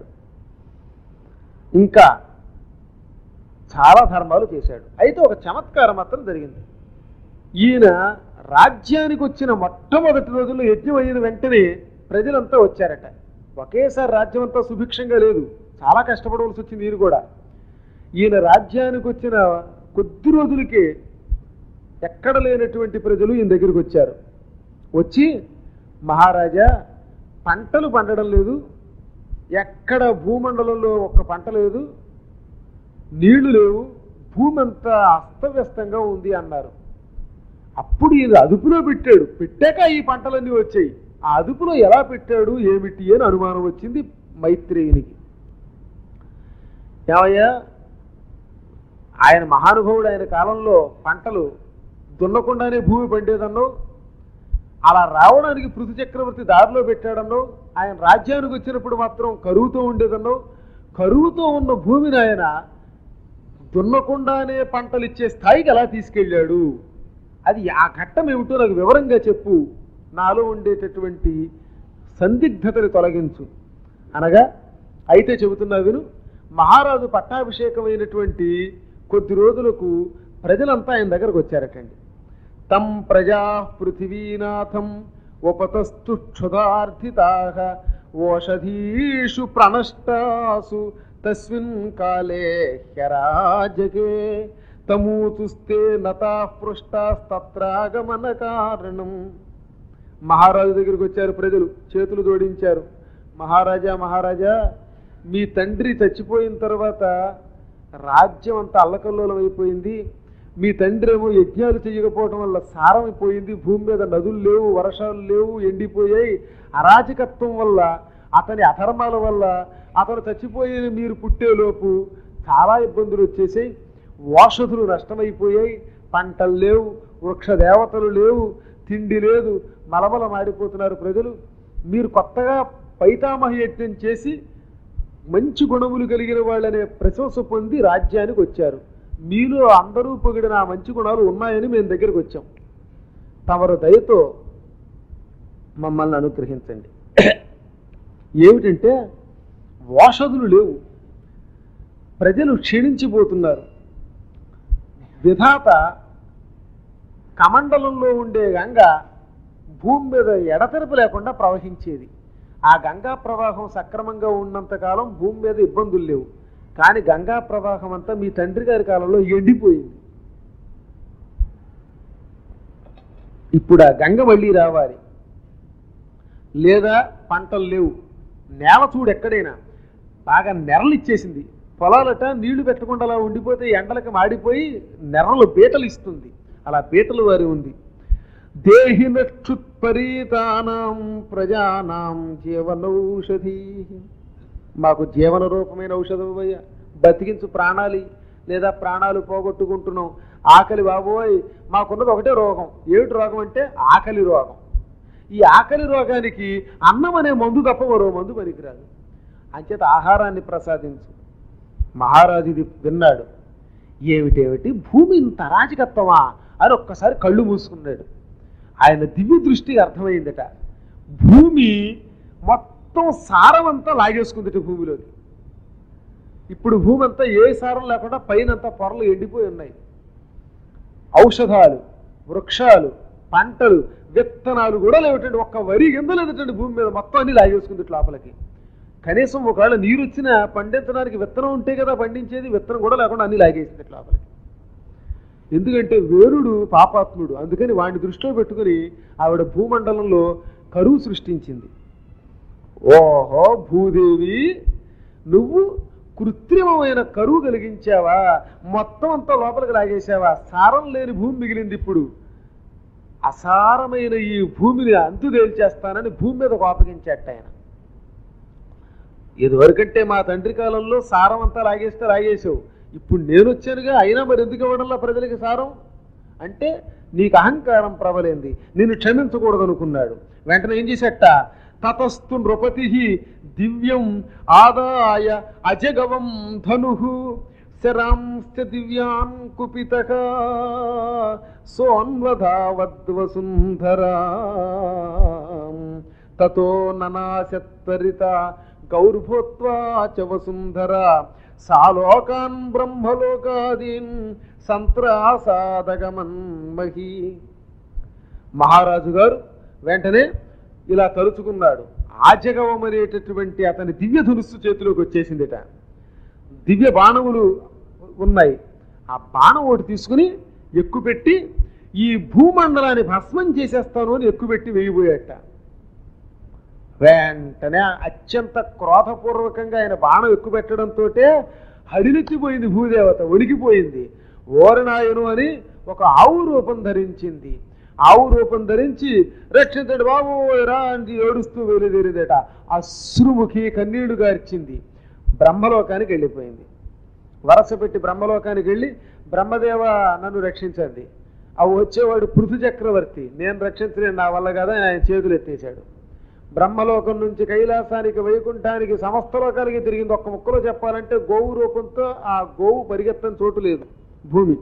ఇంకా చాలా ధర్మాలు చేశాడు. అయితే ఒక చమత్కారం మాత్రం జరిగింది. ఈయన రాజ్యానికి వచ్చిన మొట్టమొదటి రోజుల్లో యజ్ఞం అయిన వెంటనే ప్రజలంతా వచ్చారట. ఒకేసారి రాజ్యం అంతా సుభిక్షంగా లేదు, చాలా కష్టపడవలసి వచ్చింది. ఈయన కూడా ఈయన రాజ్యానికి వచ్చిన కొద్ది రోజులకే ఎక్కడ లేనటువంటి ప్రజలు ఈయన దగ్గరికి వచ్చారు. వచ్చి, మహారాజా పంటలు పండడం లేదు, ఎక్కడ భూమండలంలో ఒక్క పంట లేదు, నీళ్లు లేవు, భూమి అంతా అస్తవ్యస్తంగా ఉంది అన్నారు. అప్పుడు ఈయన అదుపులో పెట్టాడు. పెట్టాక ఈ పంటలన్నీ వచ్చాయి. ఆ అదుపులో ఎలా పెట్టాడు ఏమిటి అని అనుమానం వచ్చింది మైత్రేయునికి. ఏమయ్యా, ఆయన మహానుభావుడు, ఆయన కాలంలో పంటలు దున్నకుండానే భూమి పండేదన్నో, అలా రావడానికి పృథు చక్రవర్తి దారిలో పెట్టాడన్నో, ఆయన రాజ్యానికి వచ్చినప్పుడు మాత్రం కరువుతో ఉండేదన్నో, కరువుతో ఉన్న భూమిని ఆయన దున్నకుండానే పంటలు ఇచ్చే స్థాయికి ఎలా తీసుకెళ్ళాడు, అది ఆ ఘట్టం ఏమిటో నాకు వివరంగా చెప్పు, నాలో ఉండేటటువంటి సందిగ్ధతని తొలగించు అనగా, అయితే చెబుతున్నా విను. మహారాజు పట్టాభిషేకమైనటువంటి కొద్ది రోజులకు ప్రజలంతా ఆయన దగ్గరకు వచ్చారటండి. తం ప్రజా పృథివీనాథం ఉపతస్తు క్షుధార్థితాః ఓషధీషు ప్రణష్టాసు తస్మిన్ కాలే హ్యరాజకే తమూతుస్తే నతాః పృష్టాస్తత్రాగమన కారణం. మహారాజు దగ్గరికి వచ్చారు ప్రజలు, చేతులు జోడించారు. మహారాజా, మహారాజా, మీ తండ్రి చచ్చిపోయిన తర్వాత రాజ్యం అంతా అల్లకల్లోలం అయిపోయింది. మీ తండ్రి ఏమో యజ్ఞాలు చేయకపోవడం వల్ల సారమైపోయింది, భూమి మీద నదులు లేవు, వర్షాలు లేవు, ఎండిపోయాయి. అరాచకత్వం వల్ల, అతని అధర్మాల వల్ల, అతను చచ్చిపోయి మీరు పుట్టేలోపు చాలా ఇబ్బందులు వచ్చేసాయి. ఓషధులు నష్టమైపోయాయి, పంటలు లేవు, వృక్ష దేవతలు లేవు, తిండి లేదు, మలమల మాడిపోతున్నారు ప్రజలు. మీరు కొత్తగా పైతామహ యజ్ఞం చేసి మంచి గుణములు కలిగిన వాళ్ళనే ప్రశంస పొంది రాజ్యానికి వచ్చారు. మీలో అందరూ పొగిడిన ఆ మంచి గుణాలు ఉన్నాయని మేము దగ్గరికి వచ్చాం. తమరు దయతో మమ్మల్ని అనుగ్రహించండి. ఏమిటంటే ఓషధులు లేవు, ప్రజలు క్షీణించిపోతున్నారు. విధాత కమండలంలో ఉండే గంగ భూమి మీద ఎడతెరపు లేకుండా ప్రవహించేది. ఆ గంగా ప్రవాహం సక్రమంగా ఉన్నంతకాలం భూమి మీద ఇబ్బందులు లేవు. కానీ గంగా ప్రవాహం అంతా మీ తండ్రి గారి కాలంలో ఎండిపోయింది. ఇప్పుడు ఆ గంగ మళ్ళీ రావాలి, లేదా పంటలు లేవు. నేల చూడు ఎక్కడైనా బాగా నెరలు ఇచ్చేసింది. పొలాలట నీళ్లు పెట్టకుండా అలా ఉండిపోతే ఎండలకు మాడిపోయి నెర్రలు బీటలు ఇస్తుంది. అలా బీటలు వారి ఉంది. దేహినక్షుత్పరీతానాం ప్రజానాం జీవనౌషధీ. మాకు జీవన రూపమైన ఔషధం అయ్యా, బతికించు ప్రాణాలి, లేదా ప్రాణాలు పోగొట్టుకుంటున్నాం. ఆకలి బాబోయ్, మాకున్నది ఒకటే రోగం. ఏమిటి రోగం అంటే ఆకలి రోగం. ఈ ఆకలి రోగానికి అన్నం అనే మందు తప్ప మరో మందు పనికిరాదు. అంచేత ఆహారాన్ని ప్రసాదించు. మహారాజు ఇది విన్నాడు. ఏమిటేమిటి భూమి ఇంత అరాచకత్వమా అని ఒక్కసారి కళ్ళు మూసుకున్నాడు. ఆయన దివ్య దృష్టికి అర్థమైందట, భూమి మొత్తం సారం అంతా లాగేసుకుందట భూమిలోకి. ఇప్పుడు భూమి అంతా ఏ సారం లేకుండా పైనంతా పొరలు ఎండిపోయి ఉన్నాయి. ఔషధాలు, వృక్షాలు, పంటలు విత్తనాలు కూడా లేవటండి, ఒక్క వరి కింద లేదటండి భూమి మీద, మొత్తం అన్ని లాగేసుకుంది లోపలికి. కనీసం ఒకవేళ నీరు వచ్చినా పండించడానికి విత్తనం ఉంటే కదా పండించేది, విత్తనం కూడా లేకుండా అన్ని లాగేసింది లోపలికి. ఎందుకంటే వేరుడు పాపాత్ముడు, అందుకని వాడిని దృష్టిలో పెట్టుకుని ఆవిడ భూమండలంలో కరువు సృష్టించింది. ఓహో భూదేవి, నువ్వు కృత్రిమమైన కరువు కలిగించావా, మొత్తం అంతా లోపలికి లాగేసావా, సారం లేని భూమి మిగిలింది. ఇప్పుడు అసారమైన ఈ భూమిని అంతు తేల్చేస్తానని భూమి మీద కోపగించేట ఆయన. ఇదివరకంటే మా తండ్రి కాలంలో సారం అంతా లాగేస్తే లాగేసావు, ఇప్పుడు నేను వచ్చానుగా, అయినా మరి ఎందుకు ఇవ్వడంలో ప్రజలకి సారం అంటే నీకు అహంకారం ప్రబలింది, నిన్ను క్షమించకూడదు అనుకున్నాడు. వెంటనే ఏం చేసేట, తతస్థు నృపతి దివ్యం ఆదాయ అజగవం ధను శరాంశ్చ దివ్యాన్ కుపితక సోన్వధావద్వసుంధరా తతో ననాశత్వరిత గౌర్భూత్వా చ వసుంధరా సాలోకాన్ బ్రహ్మలోకాదీన్ సంత్రాసాదగమన్మహి. మహారాజు గారు వెంటనే ఇలా తలుచుకున్నాడు. ఆజగవం అనేటటువంటి అతని దివ్య ధనుస్సు చేతిలోకి వచ్చేసిందిట. దివ్య బాణములు ఉన్నాయి. ఆ బాణం ఒకటి తీసుకుని ఎక్కుపెట్టి ఈ భూమండలాన్ని భస్మం చేసేస్తాను అని ఎక్కుపెట్టి వేయబోయేట. వెంటనే అత్యంత క్రోధపూర్వకంగా ఆయన బాణం ఎక్కుపెట్టడంతో హడిలెత్తిపోయింది భూదేవత, వణికిపోయింది. ఓరనాయను అని ఒక ఆవు రూపం ధరించింది. ఆవు రూపం ధరించి రక్షించండి బాబు రా అని ఏడుస్తూ వెలుదేరిందట. అశ్రుముఖి కన్నీళ్లు గార్చింది. బ్రహ్మలోకానికి వెళ్ళిపోయింది. వరస పెట్టి బ్రహ్మలోకానికి వెళ్ళి, బ్రహ్మదేవ నన్ను రక్షించండి. అవి వచ్చేవాడు పృథు చక్రవర్తి, నేను రక్షించలేను, నా వల్ల కదా ఆయన చేతులు ఎత్తేశాడు. బ్రహ్మలోకం నుంచి కైలాసానికి వైకుంఠానికి సమస్త లోకాలకి తిరిగింది. ఒక్క ముక్కలో చెప్పాలంటే గోవు రూపంతో ఆ గోవు పరిగెత్తని చోటు లేదు భూమి.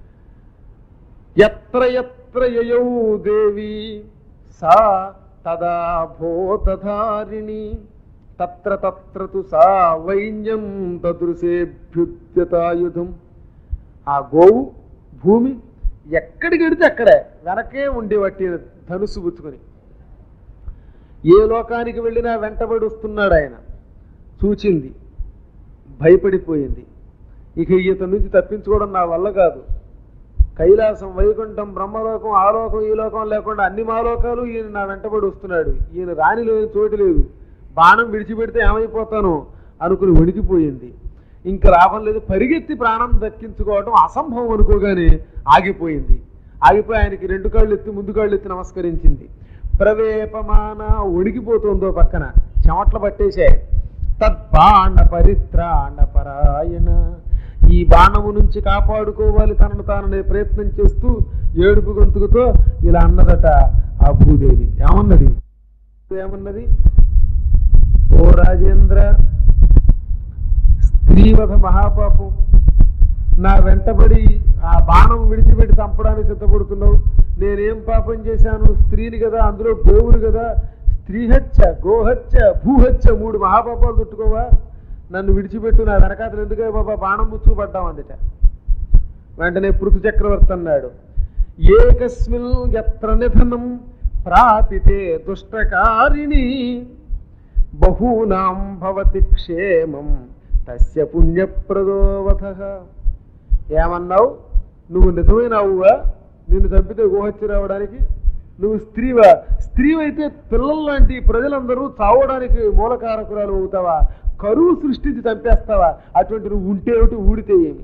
ఎత్ర ఎత్ర యయౌ దేవి సా తదా భూతధారిణి తత్ర తత్ర తు సా వైన్యం తదృశేభ్యుద్యతాయుధం. ఆ గోవు భూమి ఎక్కడికి వెడితే అక్కడే వెనకే ఉండేవాటి ధనుసు పుచ్చుకొని ఏ లోకానికి వెళ్ళినా వెంటబడి వస్తున్నాడు ఆయన. చూచింది, భయపడిపోయింది. ఇక ఈతని నుంచి తప్పించుకోవడం నా వల్ల కాదు. కైలాసం, వైకుంఠం, బ్రహ్మలోకం, ఆ లోకం ఈ లోకం లేకుండా అన్ని మాలోకాలు ఈయన నా వెంటబడి వస్తున్నాడు. ఈయన రానిలో చోటు లేదు, బాణం విడిచిపెడితే ఏమైపోతాను అనుకుని వణికిపోయింది. ఇంకా లాభం లేదు, పరిగెత్తి ప్రాణం దక్కించుకోవడం అసంభవం అనుకోగానే ఆగిపోయింది. ఆగిపోయి ఆయనకి రెండు కాళ్ళు ఎత్తి ముందు కాళ్ళు ఎత్తి నమస్కరించింది. ప్రవేపమాన వణికిపోతుందో పక్కన చెమట్లు పట్టేశాయి. తద్బాణ పరిత్రాణ పరాయణ, ఈ బాణము నుంచి కాపాడుకోవాలి తనను తాననే ప్రయత్నం చేస్తూ ఏడుపు గొంతుకుతో ఇలా అన్నదట ఆ భూదేవి. ఏమన్నది? ఓ రాజేంద్ర, స్త్రీవధ మహాపాపం, నా వెంటబడి ఆ బాణం విడిచిపెట్టి చంపడానికి సిద్ధపడుతున్నావు. నేనేం పాపం చేశాను? స్త్రీని కదా, అందులో గోవులు కదా, స్త్రీహత్య, గోహత్య, భూహత్య, 3 మహాపాపాలు చుట్టుకోవా? నన్ను విడిచిపెట్టు, నా వెనకాతలు ఎందుకే బాబా బాణం ముచ్చుకుపడ్డాం అందుట. వెంటనే పృథు చక్రవర్తి అన్నాడు, ఏకస్మిన్ యత్ర నిధనం ప్రాపితే దుష్టకారిణి బహూనాం భవతి క్షేమం తస్య పుణ్యప్రదోవథః. ఏమన్నావు? నువ్వు నిజమైనవువా? నిన్ను చంపితే గోహత్య రావడానికి? నువ్వు స్త్రీవా? స్త్రీవైతే పిల్లల లాంటి ప్రజలందరూ చావడానికి మూలకారకురాలు అవుతావా? కరువు సృష్టించి చంపేస్తావా? అటువంటి నువ్వు ఉంటే ఏమిటి, ఊడితే ఏమి?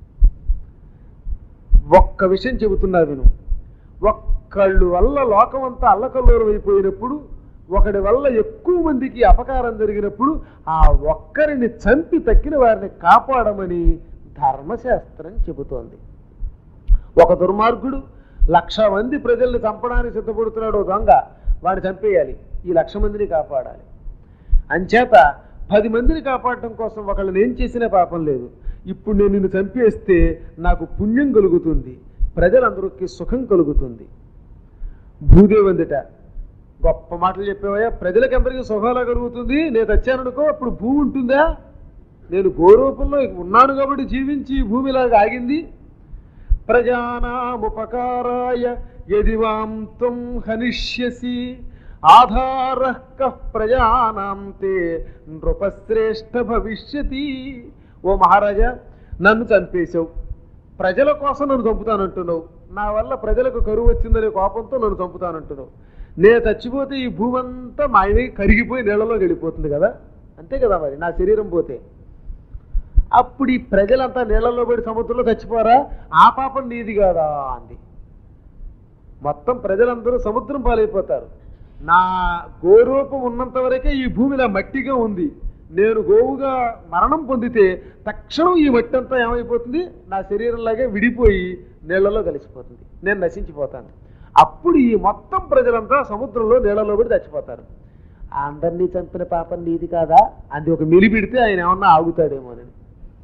ఒక్క విషయం చెబుతున్నా విను. ఒక్కళ్ళు వల్ల లోకమంతా అల్లకల్లోలం అయిపోయినప్పుడు, ఒకడి వల్ల ఎక్కువ మందికి అపకారం జరిగినప్పుడు ఆ ఒక్కరిని చంపి తక్కిన వారిని కాపాడమని ధర్మశాస్త్రం చెబుతోంది. ఒక దుర్మార్గుడు 1,00,000 మంది ప్రజల్ని చంపడానికి సిద్ధపడుతున్నాడు, దొంగ, వాడిని చంపేయాలి. ఈ 1,00,000 మందిని కాపాడాలి. అంచేత 10 మందిని కాపాడటం కోసం ఒకళ్ళని ఏం చేసినా పాపం లేదు. ఇప్పుడు నేను నిన్ను చంపేస్తే నాకు పుణ్యం కలుగుతుంది, ప్రజలందరికీ సుఖం కలుగుతుంది. భూదేవి అందట, గొప్ప మాటలు చెప్పేవయ్యా, ప్రజలకు ఎందరికీ సుఖాలా కలుగుతుంది? నేను తెచ్చాననుకో, అప్పుడు భూమి ఉంటుందా? నేను గోరూపంలో ఉన్నాను కాబట్టి జీవించి భూమిలాగా ఆగింది. ప్రజానాముపకారాయ యది వాం త్వం హనిష్యసి ఆధారః కః ప్రజానాం తే నృపశ్రేష్ఠ భవిష్యతి. ఓ మహారాజా, నన్ను చంపేశావు, ప్రజల కోసం నన్ను చంపుతానంటున్నావు, నా వల్ల ప్రజలకు కరువు వచ్చిందనే కోపంతో నన్ను చంపుతానంటున్నావు. నేను చచ్చిపోతే ఈ భూమి అంతా మాయమై కరిగిపోయి నీళ్ళలో వెళ్ళిపోతుంది కదా, అంతే కదా మరి నా శరీరం పోతే. అప్పుడు ఈ ప్రజలంతా నీళ్ళలో పడి సముద్రంలో చచ్చిపోరా, ఆ పాపం నీది కాదా అంది. మొత్తం ప్రజలందరూ సముద్రం పాలైపోతారు. నా గోరూపం ఉన్నంత వరకే ఈ భూమిలో మట్టిగా ఉంది. నేను గోవుగా మరణం పొందితే తక్షణం ఈ మట్టి అంతా ఏమైపోతుంది, నా శరీరంలాగే విడిపోయి నీళ్లలో కలిసిపోతుంది, నేను నశించిపోతాను. అప్పుడు ఈ మొత్తం ప్రజలంతా సముద్రంలో నీళ్లలో పడి చచ్చిపోతారు. అందరినీ చంపిన పాపం నీది కాదా అది ఒక మెలిపెడితే ఆయన ఏమన్నా ఆగుతాడేమోనని.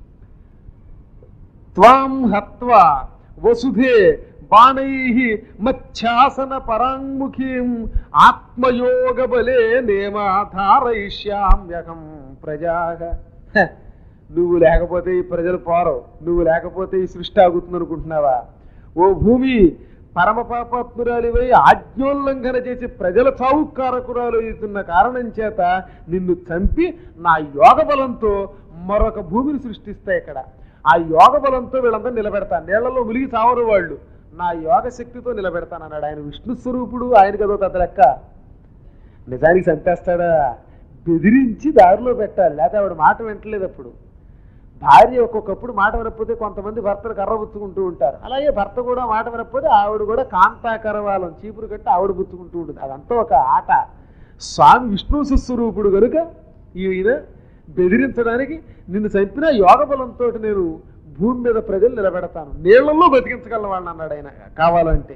త్వాం హత్వా వసుధే బాణైః మచ్ఛాసన పరాంముఖీం ఆత్మయోగ బలే నేమాధారయిష్యామ్యహం ప్రజాః. నువ్వు లేకపోతే ఈ ప్రజలు పోరవు, నువ్వు లేకపోతే ఈ సృష్టి ఆగుతుంది అనుకుంటున్నావా? ఓ భూమి, పరమ పాపాత్మురాలివై ఆజ్ఞోల్లంఘన చేసి ప్రజల చావు కారకురాలు అవుతున్న కారణం చేత నిన్ను చంపి నా యోగ బలంతో మరొక భూమిని సృష్టిస్తా. ఇక్కడ ఆ యోగ బలంతో వీళ్ళందరూ నిలబెడతాను, నీళ్లలో ములిగి చావరు వాళ్ళు, నా యోగ శక్తితో నిలబెడతాను అన్నాడు. ఆయన విష్ణు స్వరూపుడు, ఆయనకి అదో పెద్ద లెక్క. నిజానికి చంపేస్తాడా? బెదిరించి దారిలో పెట్టాలి, లేకపోతే ఆవిడ మాట వింటలేదు. అప్పుడు భార్య ఒక్కొక్కప్పుడు మాట వినకపోతే కొంతమంది భర్తలు కర్ర బుచ్చుకుంటూ ఉంటారు, అలాగే భర్త కూడా మాట వినకపోతే ఆవిడ కూడా కాంతాకరవాలం చీపురు కట్టి ఆవిడ బుచ్చుకుంటూ ఉంటుంది. అదంతా ఒక ఆట. స్వామి విష్ణు స్వరూపుడు కనుక ఈయన బెదిరించడానికి నిన్ను చంపిన యోగ బలంతో నేను భూమి మీద ప్రజలు నిలబెడతాను, నీళ్లలో బతికించగలను వాళ్ళని అన్నాడు ఆయన కావాలంటే.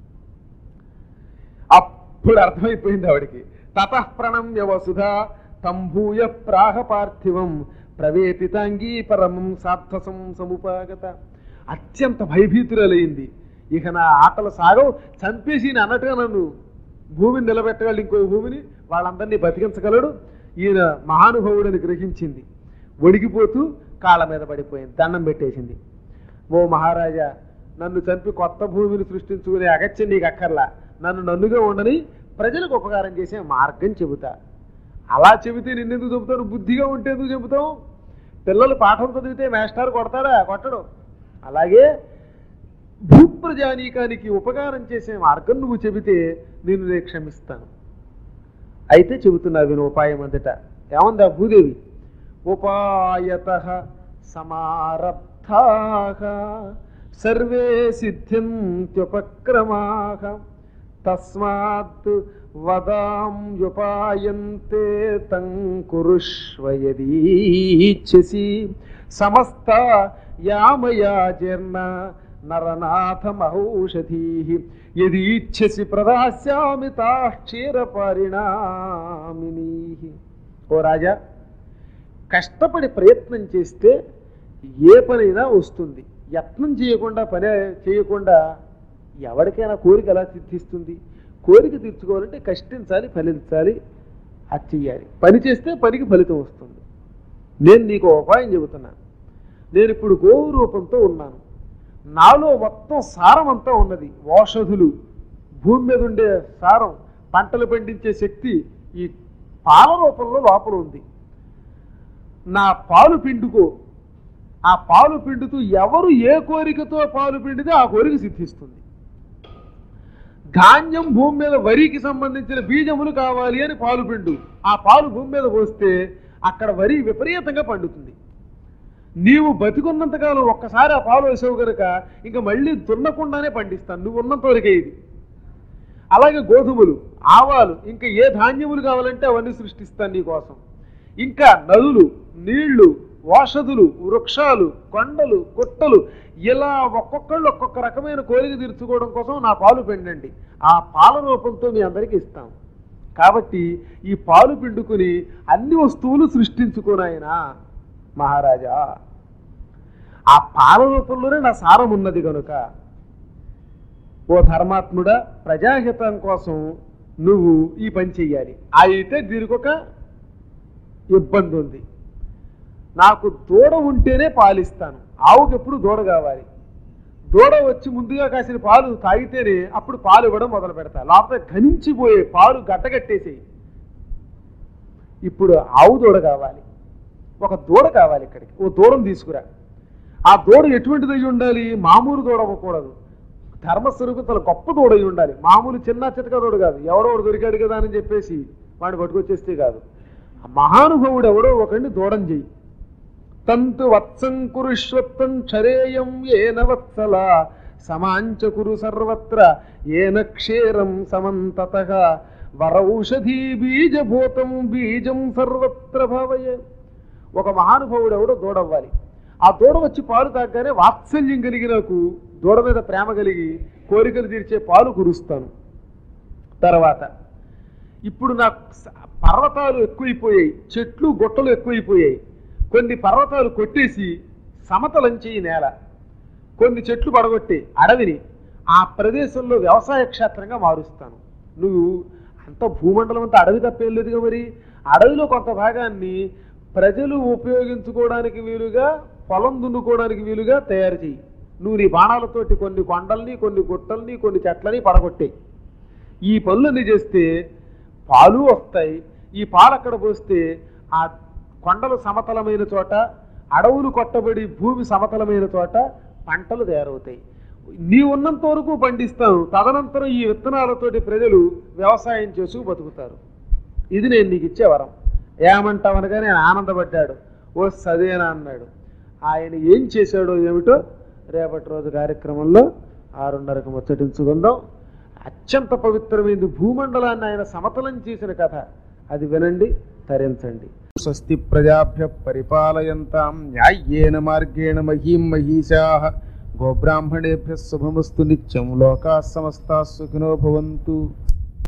అప్పుడు అర్థమైపోయింది ఆవిడికి. తతః ప్రణమ్య వసుధ తంభూయ ప్రాహ పార్థివం ప్రవేపితాంగీ పరమం సార్థసం సముపాగత. అత్యంత భయభీతురాలైంది. ఇక నా ఆటలు సాగవు, చంపేసి అన్నట్టుగా నన్ను భూమిని నిలబెట్టగలడు, ఇంకో భూమిని వాళ్ళందరినీ బతికించగలడు ఈయన మహానుభావుడని గ్రహించింది. వణికిపోతూ కాళ్ళ మీద పడిపోయింది, దండం పెట్టేసింది. ఓ మహారాజా, నన్ను చంపి కొత్త భూమిని సృష్టించుకునే అగత్యం నీకు అక్కర్లా, నన్నుగా ఉండని ప్రజలకు ఉపకారం చేసే మార్గం చెబుతా. అలా చెబితే నిన్నెందుకు చెబుతాను, బుద్ధిగా ఉంటే ఎందుకు చెబుతావు? పిల్లలు పాఠం చదివితే మేస్టార్ కొడతాడా? కొట్టడు. అలాగే భూప్రజానీకానికి ఉపకారం చేసే మార్గం నువ్వు చెబితే నేను క్షమిస్తాను. అయితే చెబుతున్నా విను ఉపాయం అంతటా. ఏమందా భూదేవి? ఉపాయతః సమారబ్ధాః సర్వే సిద్ధ్యంత్యుపక్రమాః తస్మాత్ వదాంయుపాయంతే తం కురుష్వ యదీచ్ఛసి సమస్త యామయా జీర్ణ నరనాథమహౌషధీః యదీచ్ఛసి ప్రదాస్యామి తాః క్షీరపారిణామినీః. ఓ రాజా, కష్టపడి ప్రయత్నం చేస్తే ఏ పనైనా వస్తుంది. యత్నం చేయకుండా పని చేయకుండా ఎవరికైనా కోరిక ఎలా సిద్ధిస్తుంది? కోరిక తీర్చుకోవాలంటే కష్టించాలి, ఫలించాలి, అది చెయ్యాలి. పని చేస్తే పనికి ఫలితం వస్తుంది. నేను నీకు ఉపాయం చెబుతున్నాను. నేను ఇప్పుడు గోవు రూపంతో ఉన్నాను, నాలో మొత్తం సారం అంతా ఉన్నది. ఔషధులు, భూమి మీద ఉండే సారం, పంటలు పండించే శక్తి ఈ పాల రూపంలో లోపల ఉంది. నా పాలు పిండుకో, ఆ పాలు పిండుతూ ఎవరు ఏ కోరికతో పాలు పిండితే ఆ కోరిక సిద్ధిస్తుంది. ధాన్యం భూమి మీద, వరికి సంబంధించిన బీజములు కావాలి అని పాలు పిండు, ఆ పాలు భూమి మీద పోస్తే అక్కడ వరి విపరీతంగా పండుతుంది. నీవు బతికున్నంతకాలం ఒక్కసారి ఆ పాలు వేసావు కనుక ఇంకా మళ్ళీ దున్నకుండానే పండిస్తాను, నువ్వు ఉన్నంత వరకే ఇది. అలాగే గోధుమలు, ఆవాలు, ఇంకా ఏ ధాన్యములు కావాలంటే అవన్నీ సృష్టిస్తాను నీ కోసం. ఇంకా నదులు, నీళ్లు, ఔషధులు, వృక్షాలు, కొండలు, గుట్టలు, ఇలా ఒక్కొక్కళ్ళు ఒక్కొక్క రకమైన కోరిక తీర్చుకోవడం కోసం నా పాలు పిండండి. ఆ పాల రూపంతో మీ అందరికీ ఇస్తాం. కాబట్టి ఈ పాలు పిండుకుని అన్ని వస్తువులు సృష్టించుకోనాయనా మహారాజా. ఆ పాల రూపంలోనే నా సారం ఉన్నది కనుక ఓ ధర్మాత్ముడా, ప్రజాహితం కోసం నువ్వు ఈ పని చెయ్యాలి. అయితే దీనికి ఒక ఇబ్బంది ఉంది. నాకు దూడ ఉంటేనే పాలిస్తాను, ఆవుకి ఎప్పుడు దూడ కావాలి. దూడ వచ్చి ముందుగా కాసిన పాలు తాగితేనే అప్పుడు పాలు ఇవ్వడం మొదలు పెడతా, లేకపోతే ఘనించిపోయే పాలు గట్టగట్టేసేయి. ఇప్పుడు ఆవు దూడ కావాలి, ఒక దూడ కావాలి, ఇక్కడికి ఓ దూడను తీసుకురా. ఆ దూడ ఎటువంటిది అయి ఉండాలి? మామూలు దూడ అవ్వకూడదు, ధర్మస్వరూపతల గొప్ప దూడ అయి ఉండాలి. మామూలు చిన్న చితక దూడ కాదు, ఎవడో ఒకడు దొరికాడు కదా అని చెప్పేసి వాడిని పట్టుకొచ్చేస్తే కాదు. ఆ మహానుభావుడు ఎవడో ఒకడిని దూడం చెయ్యి. తంతు వత్సం కురుష్వత్తం క్షరేయం ఏన వత్సల సమాంచకురు సర్వత్ర ఏన క్షేరం సమంతతః వరౌషధీ బీజభూతం బీజం సర్వత్ర భవయ. ఒక మహానుభావుడు ఎవడో దూడవ్వాలి. ఆ దూడ వచ్చి పాలు తాగ్గానే వాత్సల్యం కలిగి, నాకు దూడ మీద ప్రేమ కలిగి కోరికలు తీర్చే పాలు కురుస్తాను. తర్వాత ఇప్పుడు నాకు పర్వతాలు ఎక్కువైపోయాయి, చెట్లు గుట్టలు ఎక్కువైపోయాయి. కొన్ని పర్వతాలు కొట్టేసి సమతలంచి నేల, కొన్ని చెట్లు పడగొట్టి అడవిని ఆ ప్రదేశంలో వ్యవసాయ క్షేత్రంగా మారుస్తాను. నువ్వు అంత భూమండలం అంతా అడవి తప్పేం లేదుగా, మరి అడవిలో కొంత భాగాన్ని ప్రజలు ఉపయోగించుకోవడానికి వీలుగా, పొలం దున్నుకోవడానికి వీలుగా తయారు చేయి. నువ్వు నీ బాణాలతోటి కొన్ని కొండల్ని, కొన్ని గుట్టల్ని, కొన్ని చెట్లని పడగొట్టే. ఈ పనులన్నీ చేస్తే పాలు వస్తాయి. ఈ పాలు అక్కడ పోస్తే ఆ కొండలు సమతలమైన చోట, అడవులు కొట్టబడి భూమి సమతలమైన చోట పంటలు తయారవుతాయి. నీ ఉన్నంత వరకు పండిస్తాను, తదనంతరం ఈ విత్తనాలతోటి ప్రజలు వ్యవసాయం చేసుకు బతుకుతారు. ఇది నేను నీకు ఇచ్చే వరం. ఏమంటామనగానే ఆయన ఆనందపడ్డాడు. ఓ సదేనా అన్నాడు. ఆయన ఏం చేశాడో ఏమిటో రేపటి రోజు కార్యక్రమంలో 6:30కు ముచ్చటించుకుందాం. అత్యంత పవిత్రమైనది భూమండలాన్ని ఆయన సమతలం చేసిన కథ, అది వినండి, తరించండి. స్వస్తి ప్రజాభ్య పరిపాలయంతాం న్యాయేన మార్గేణ మహీం మహీషాః గోబ్రాహ్మణేభ్యః శుభమస్తు నిత్యం. లోకాః సమస్తాః సుఖినో భవంతు.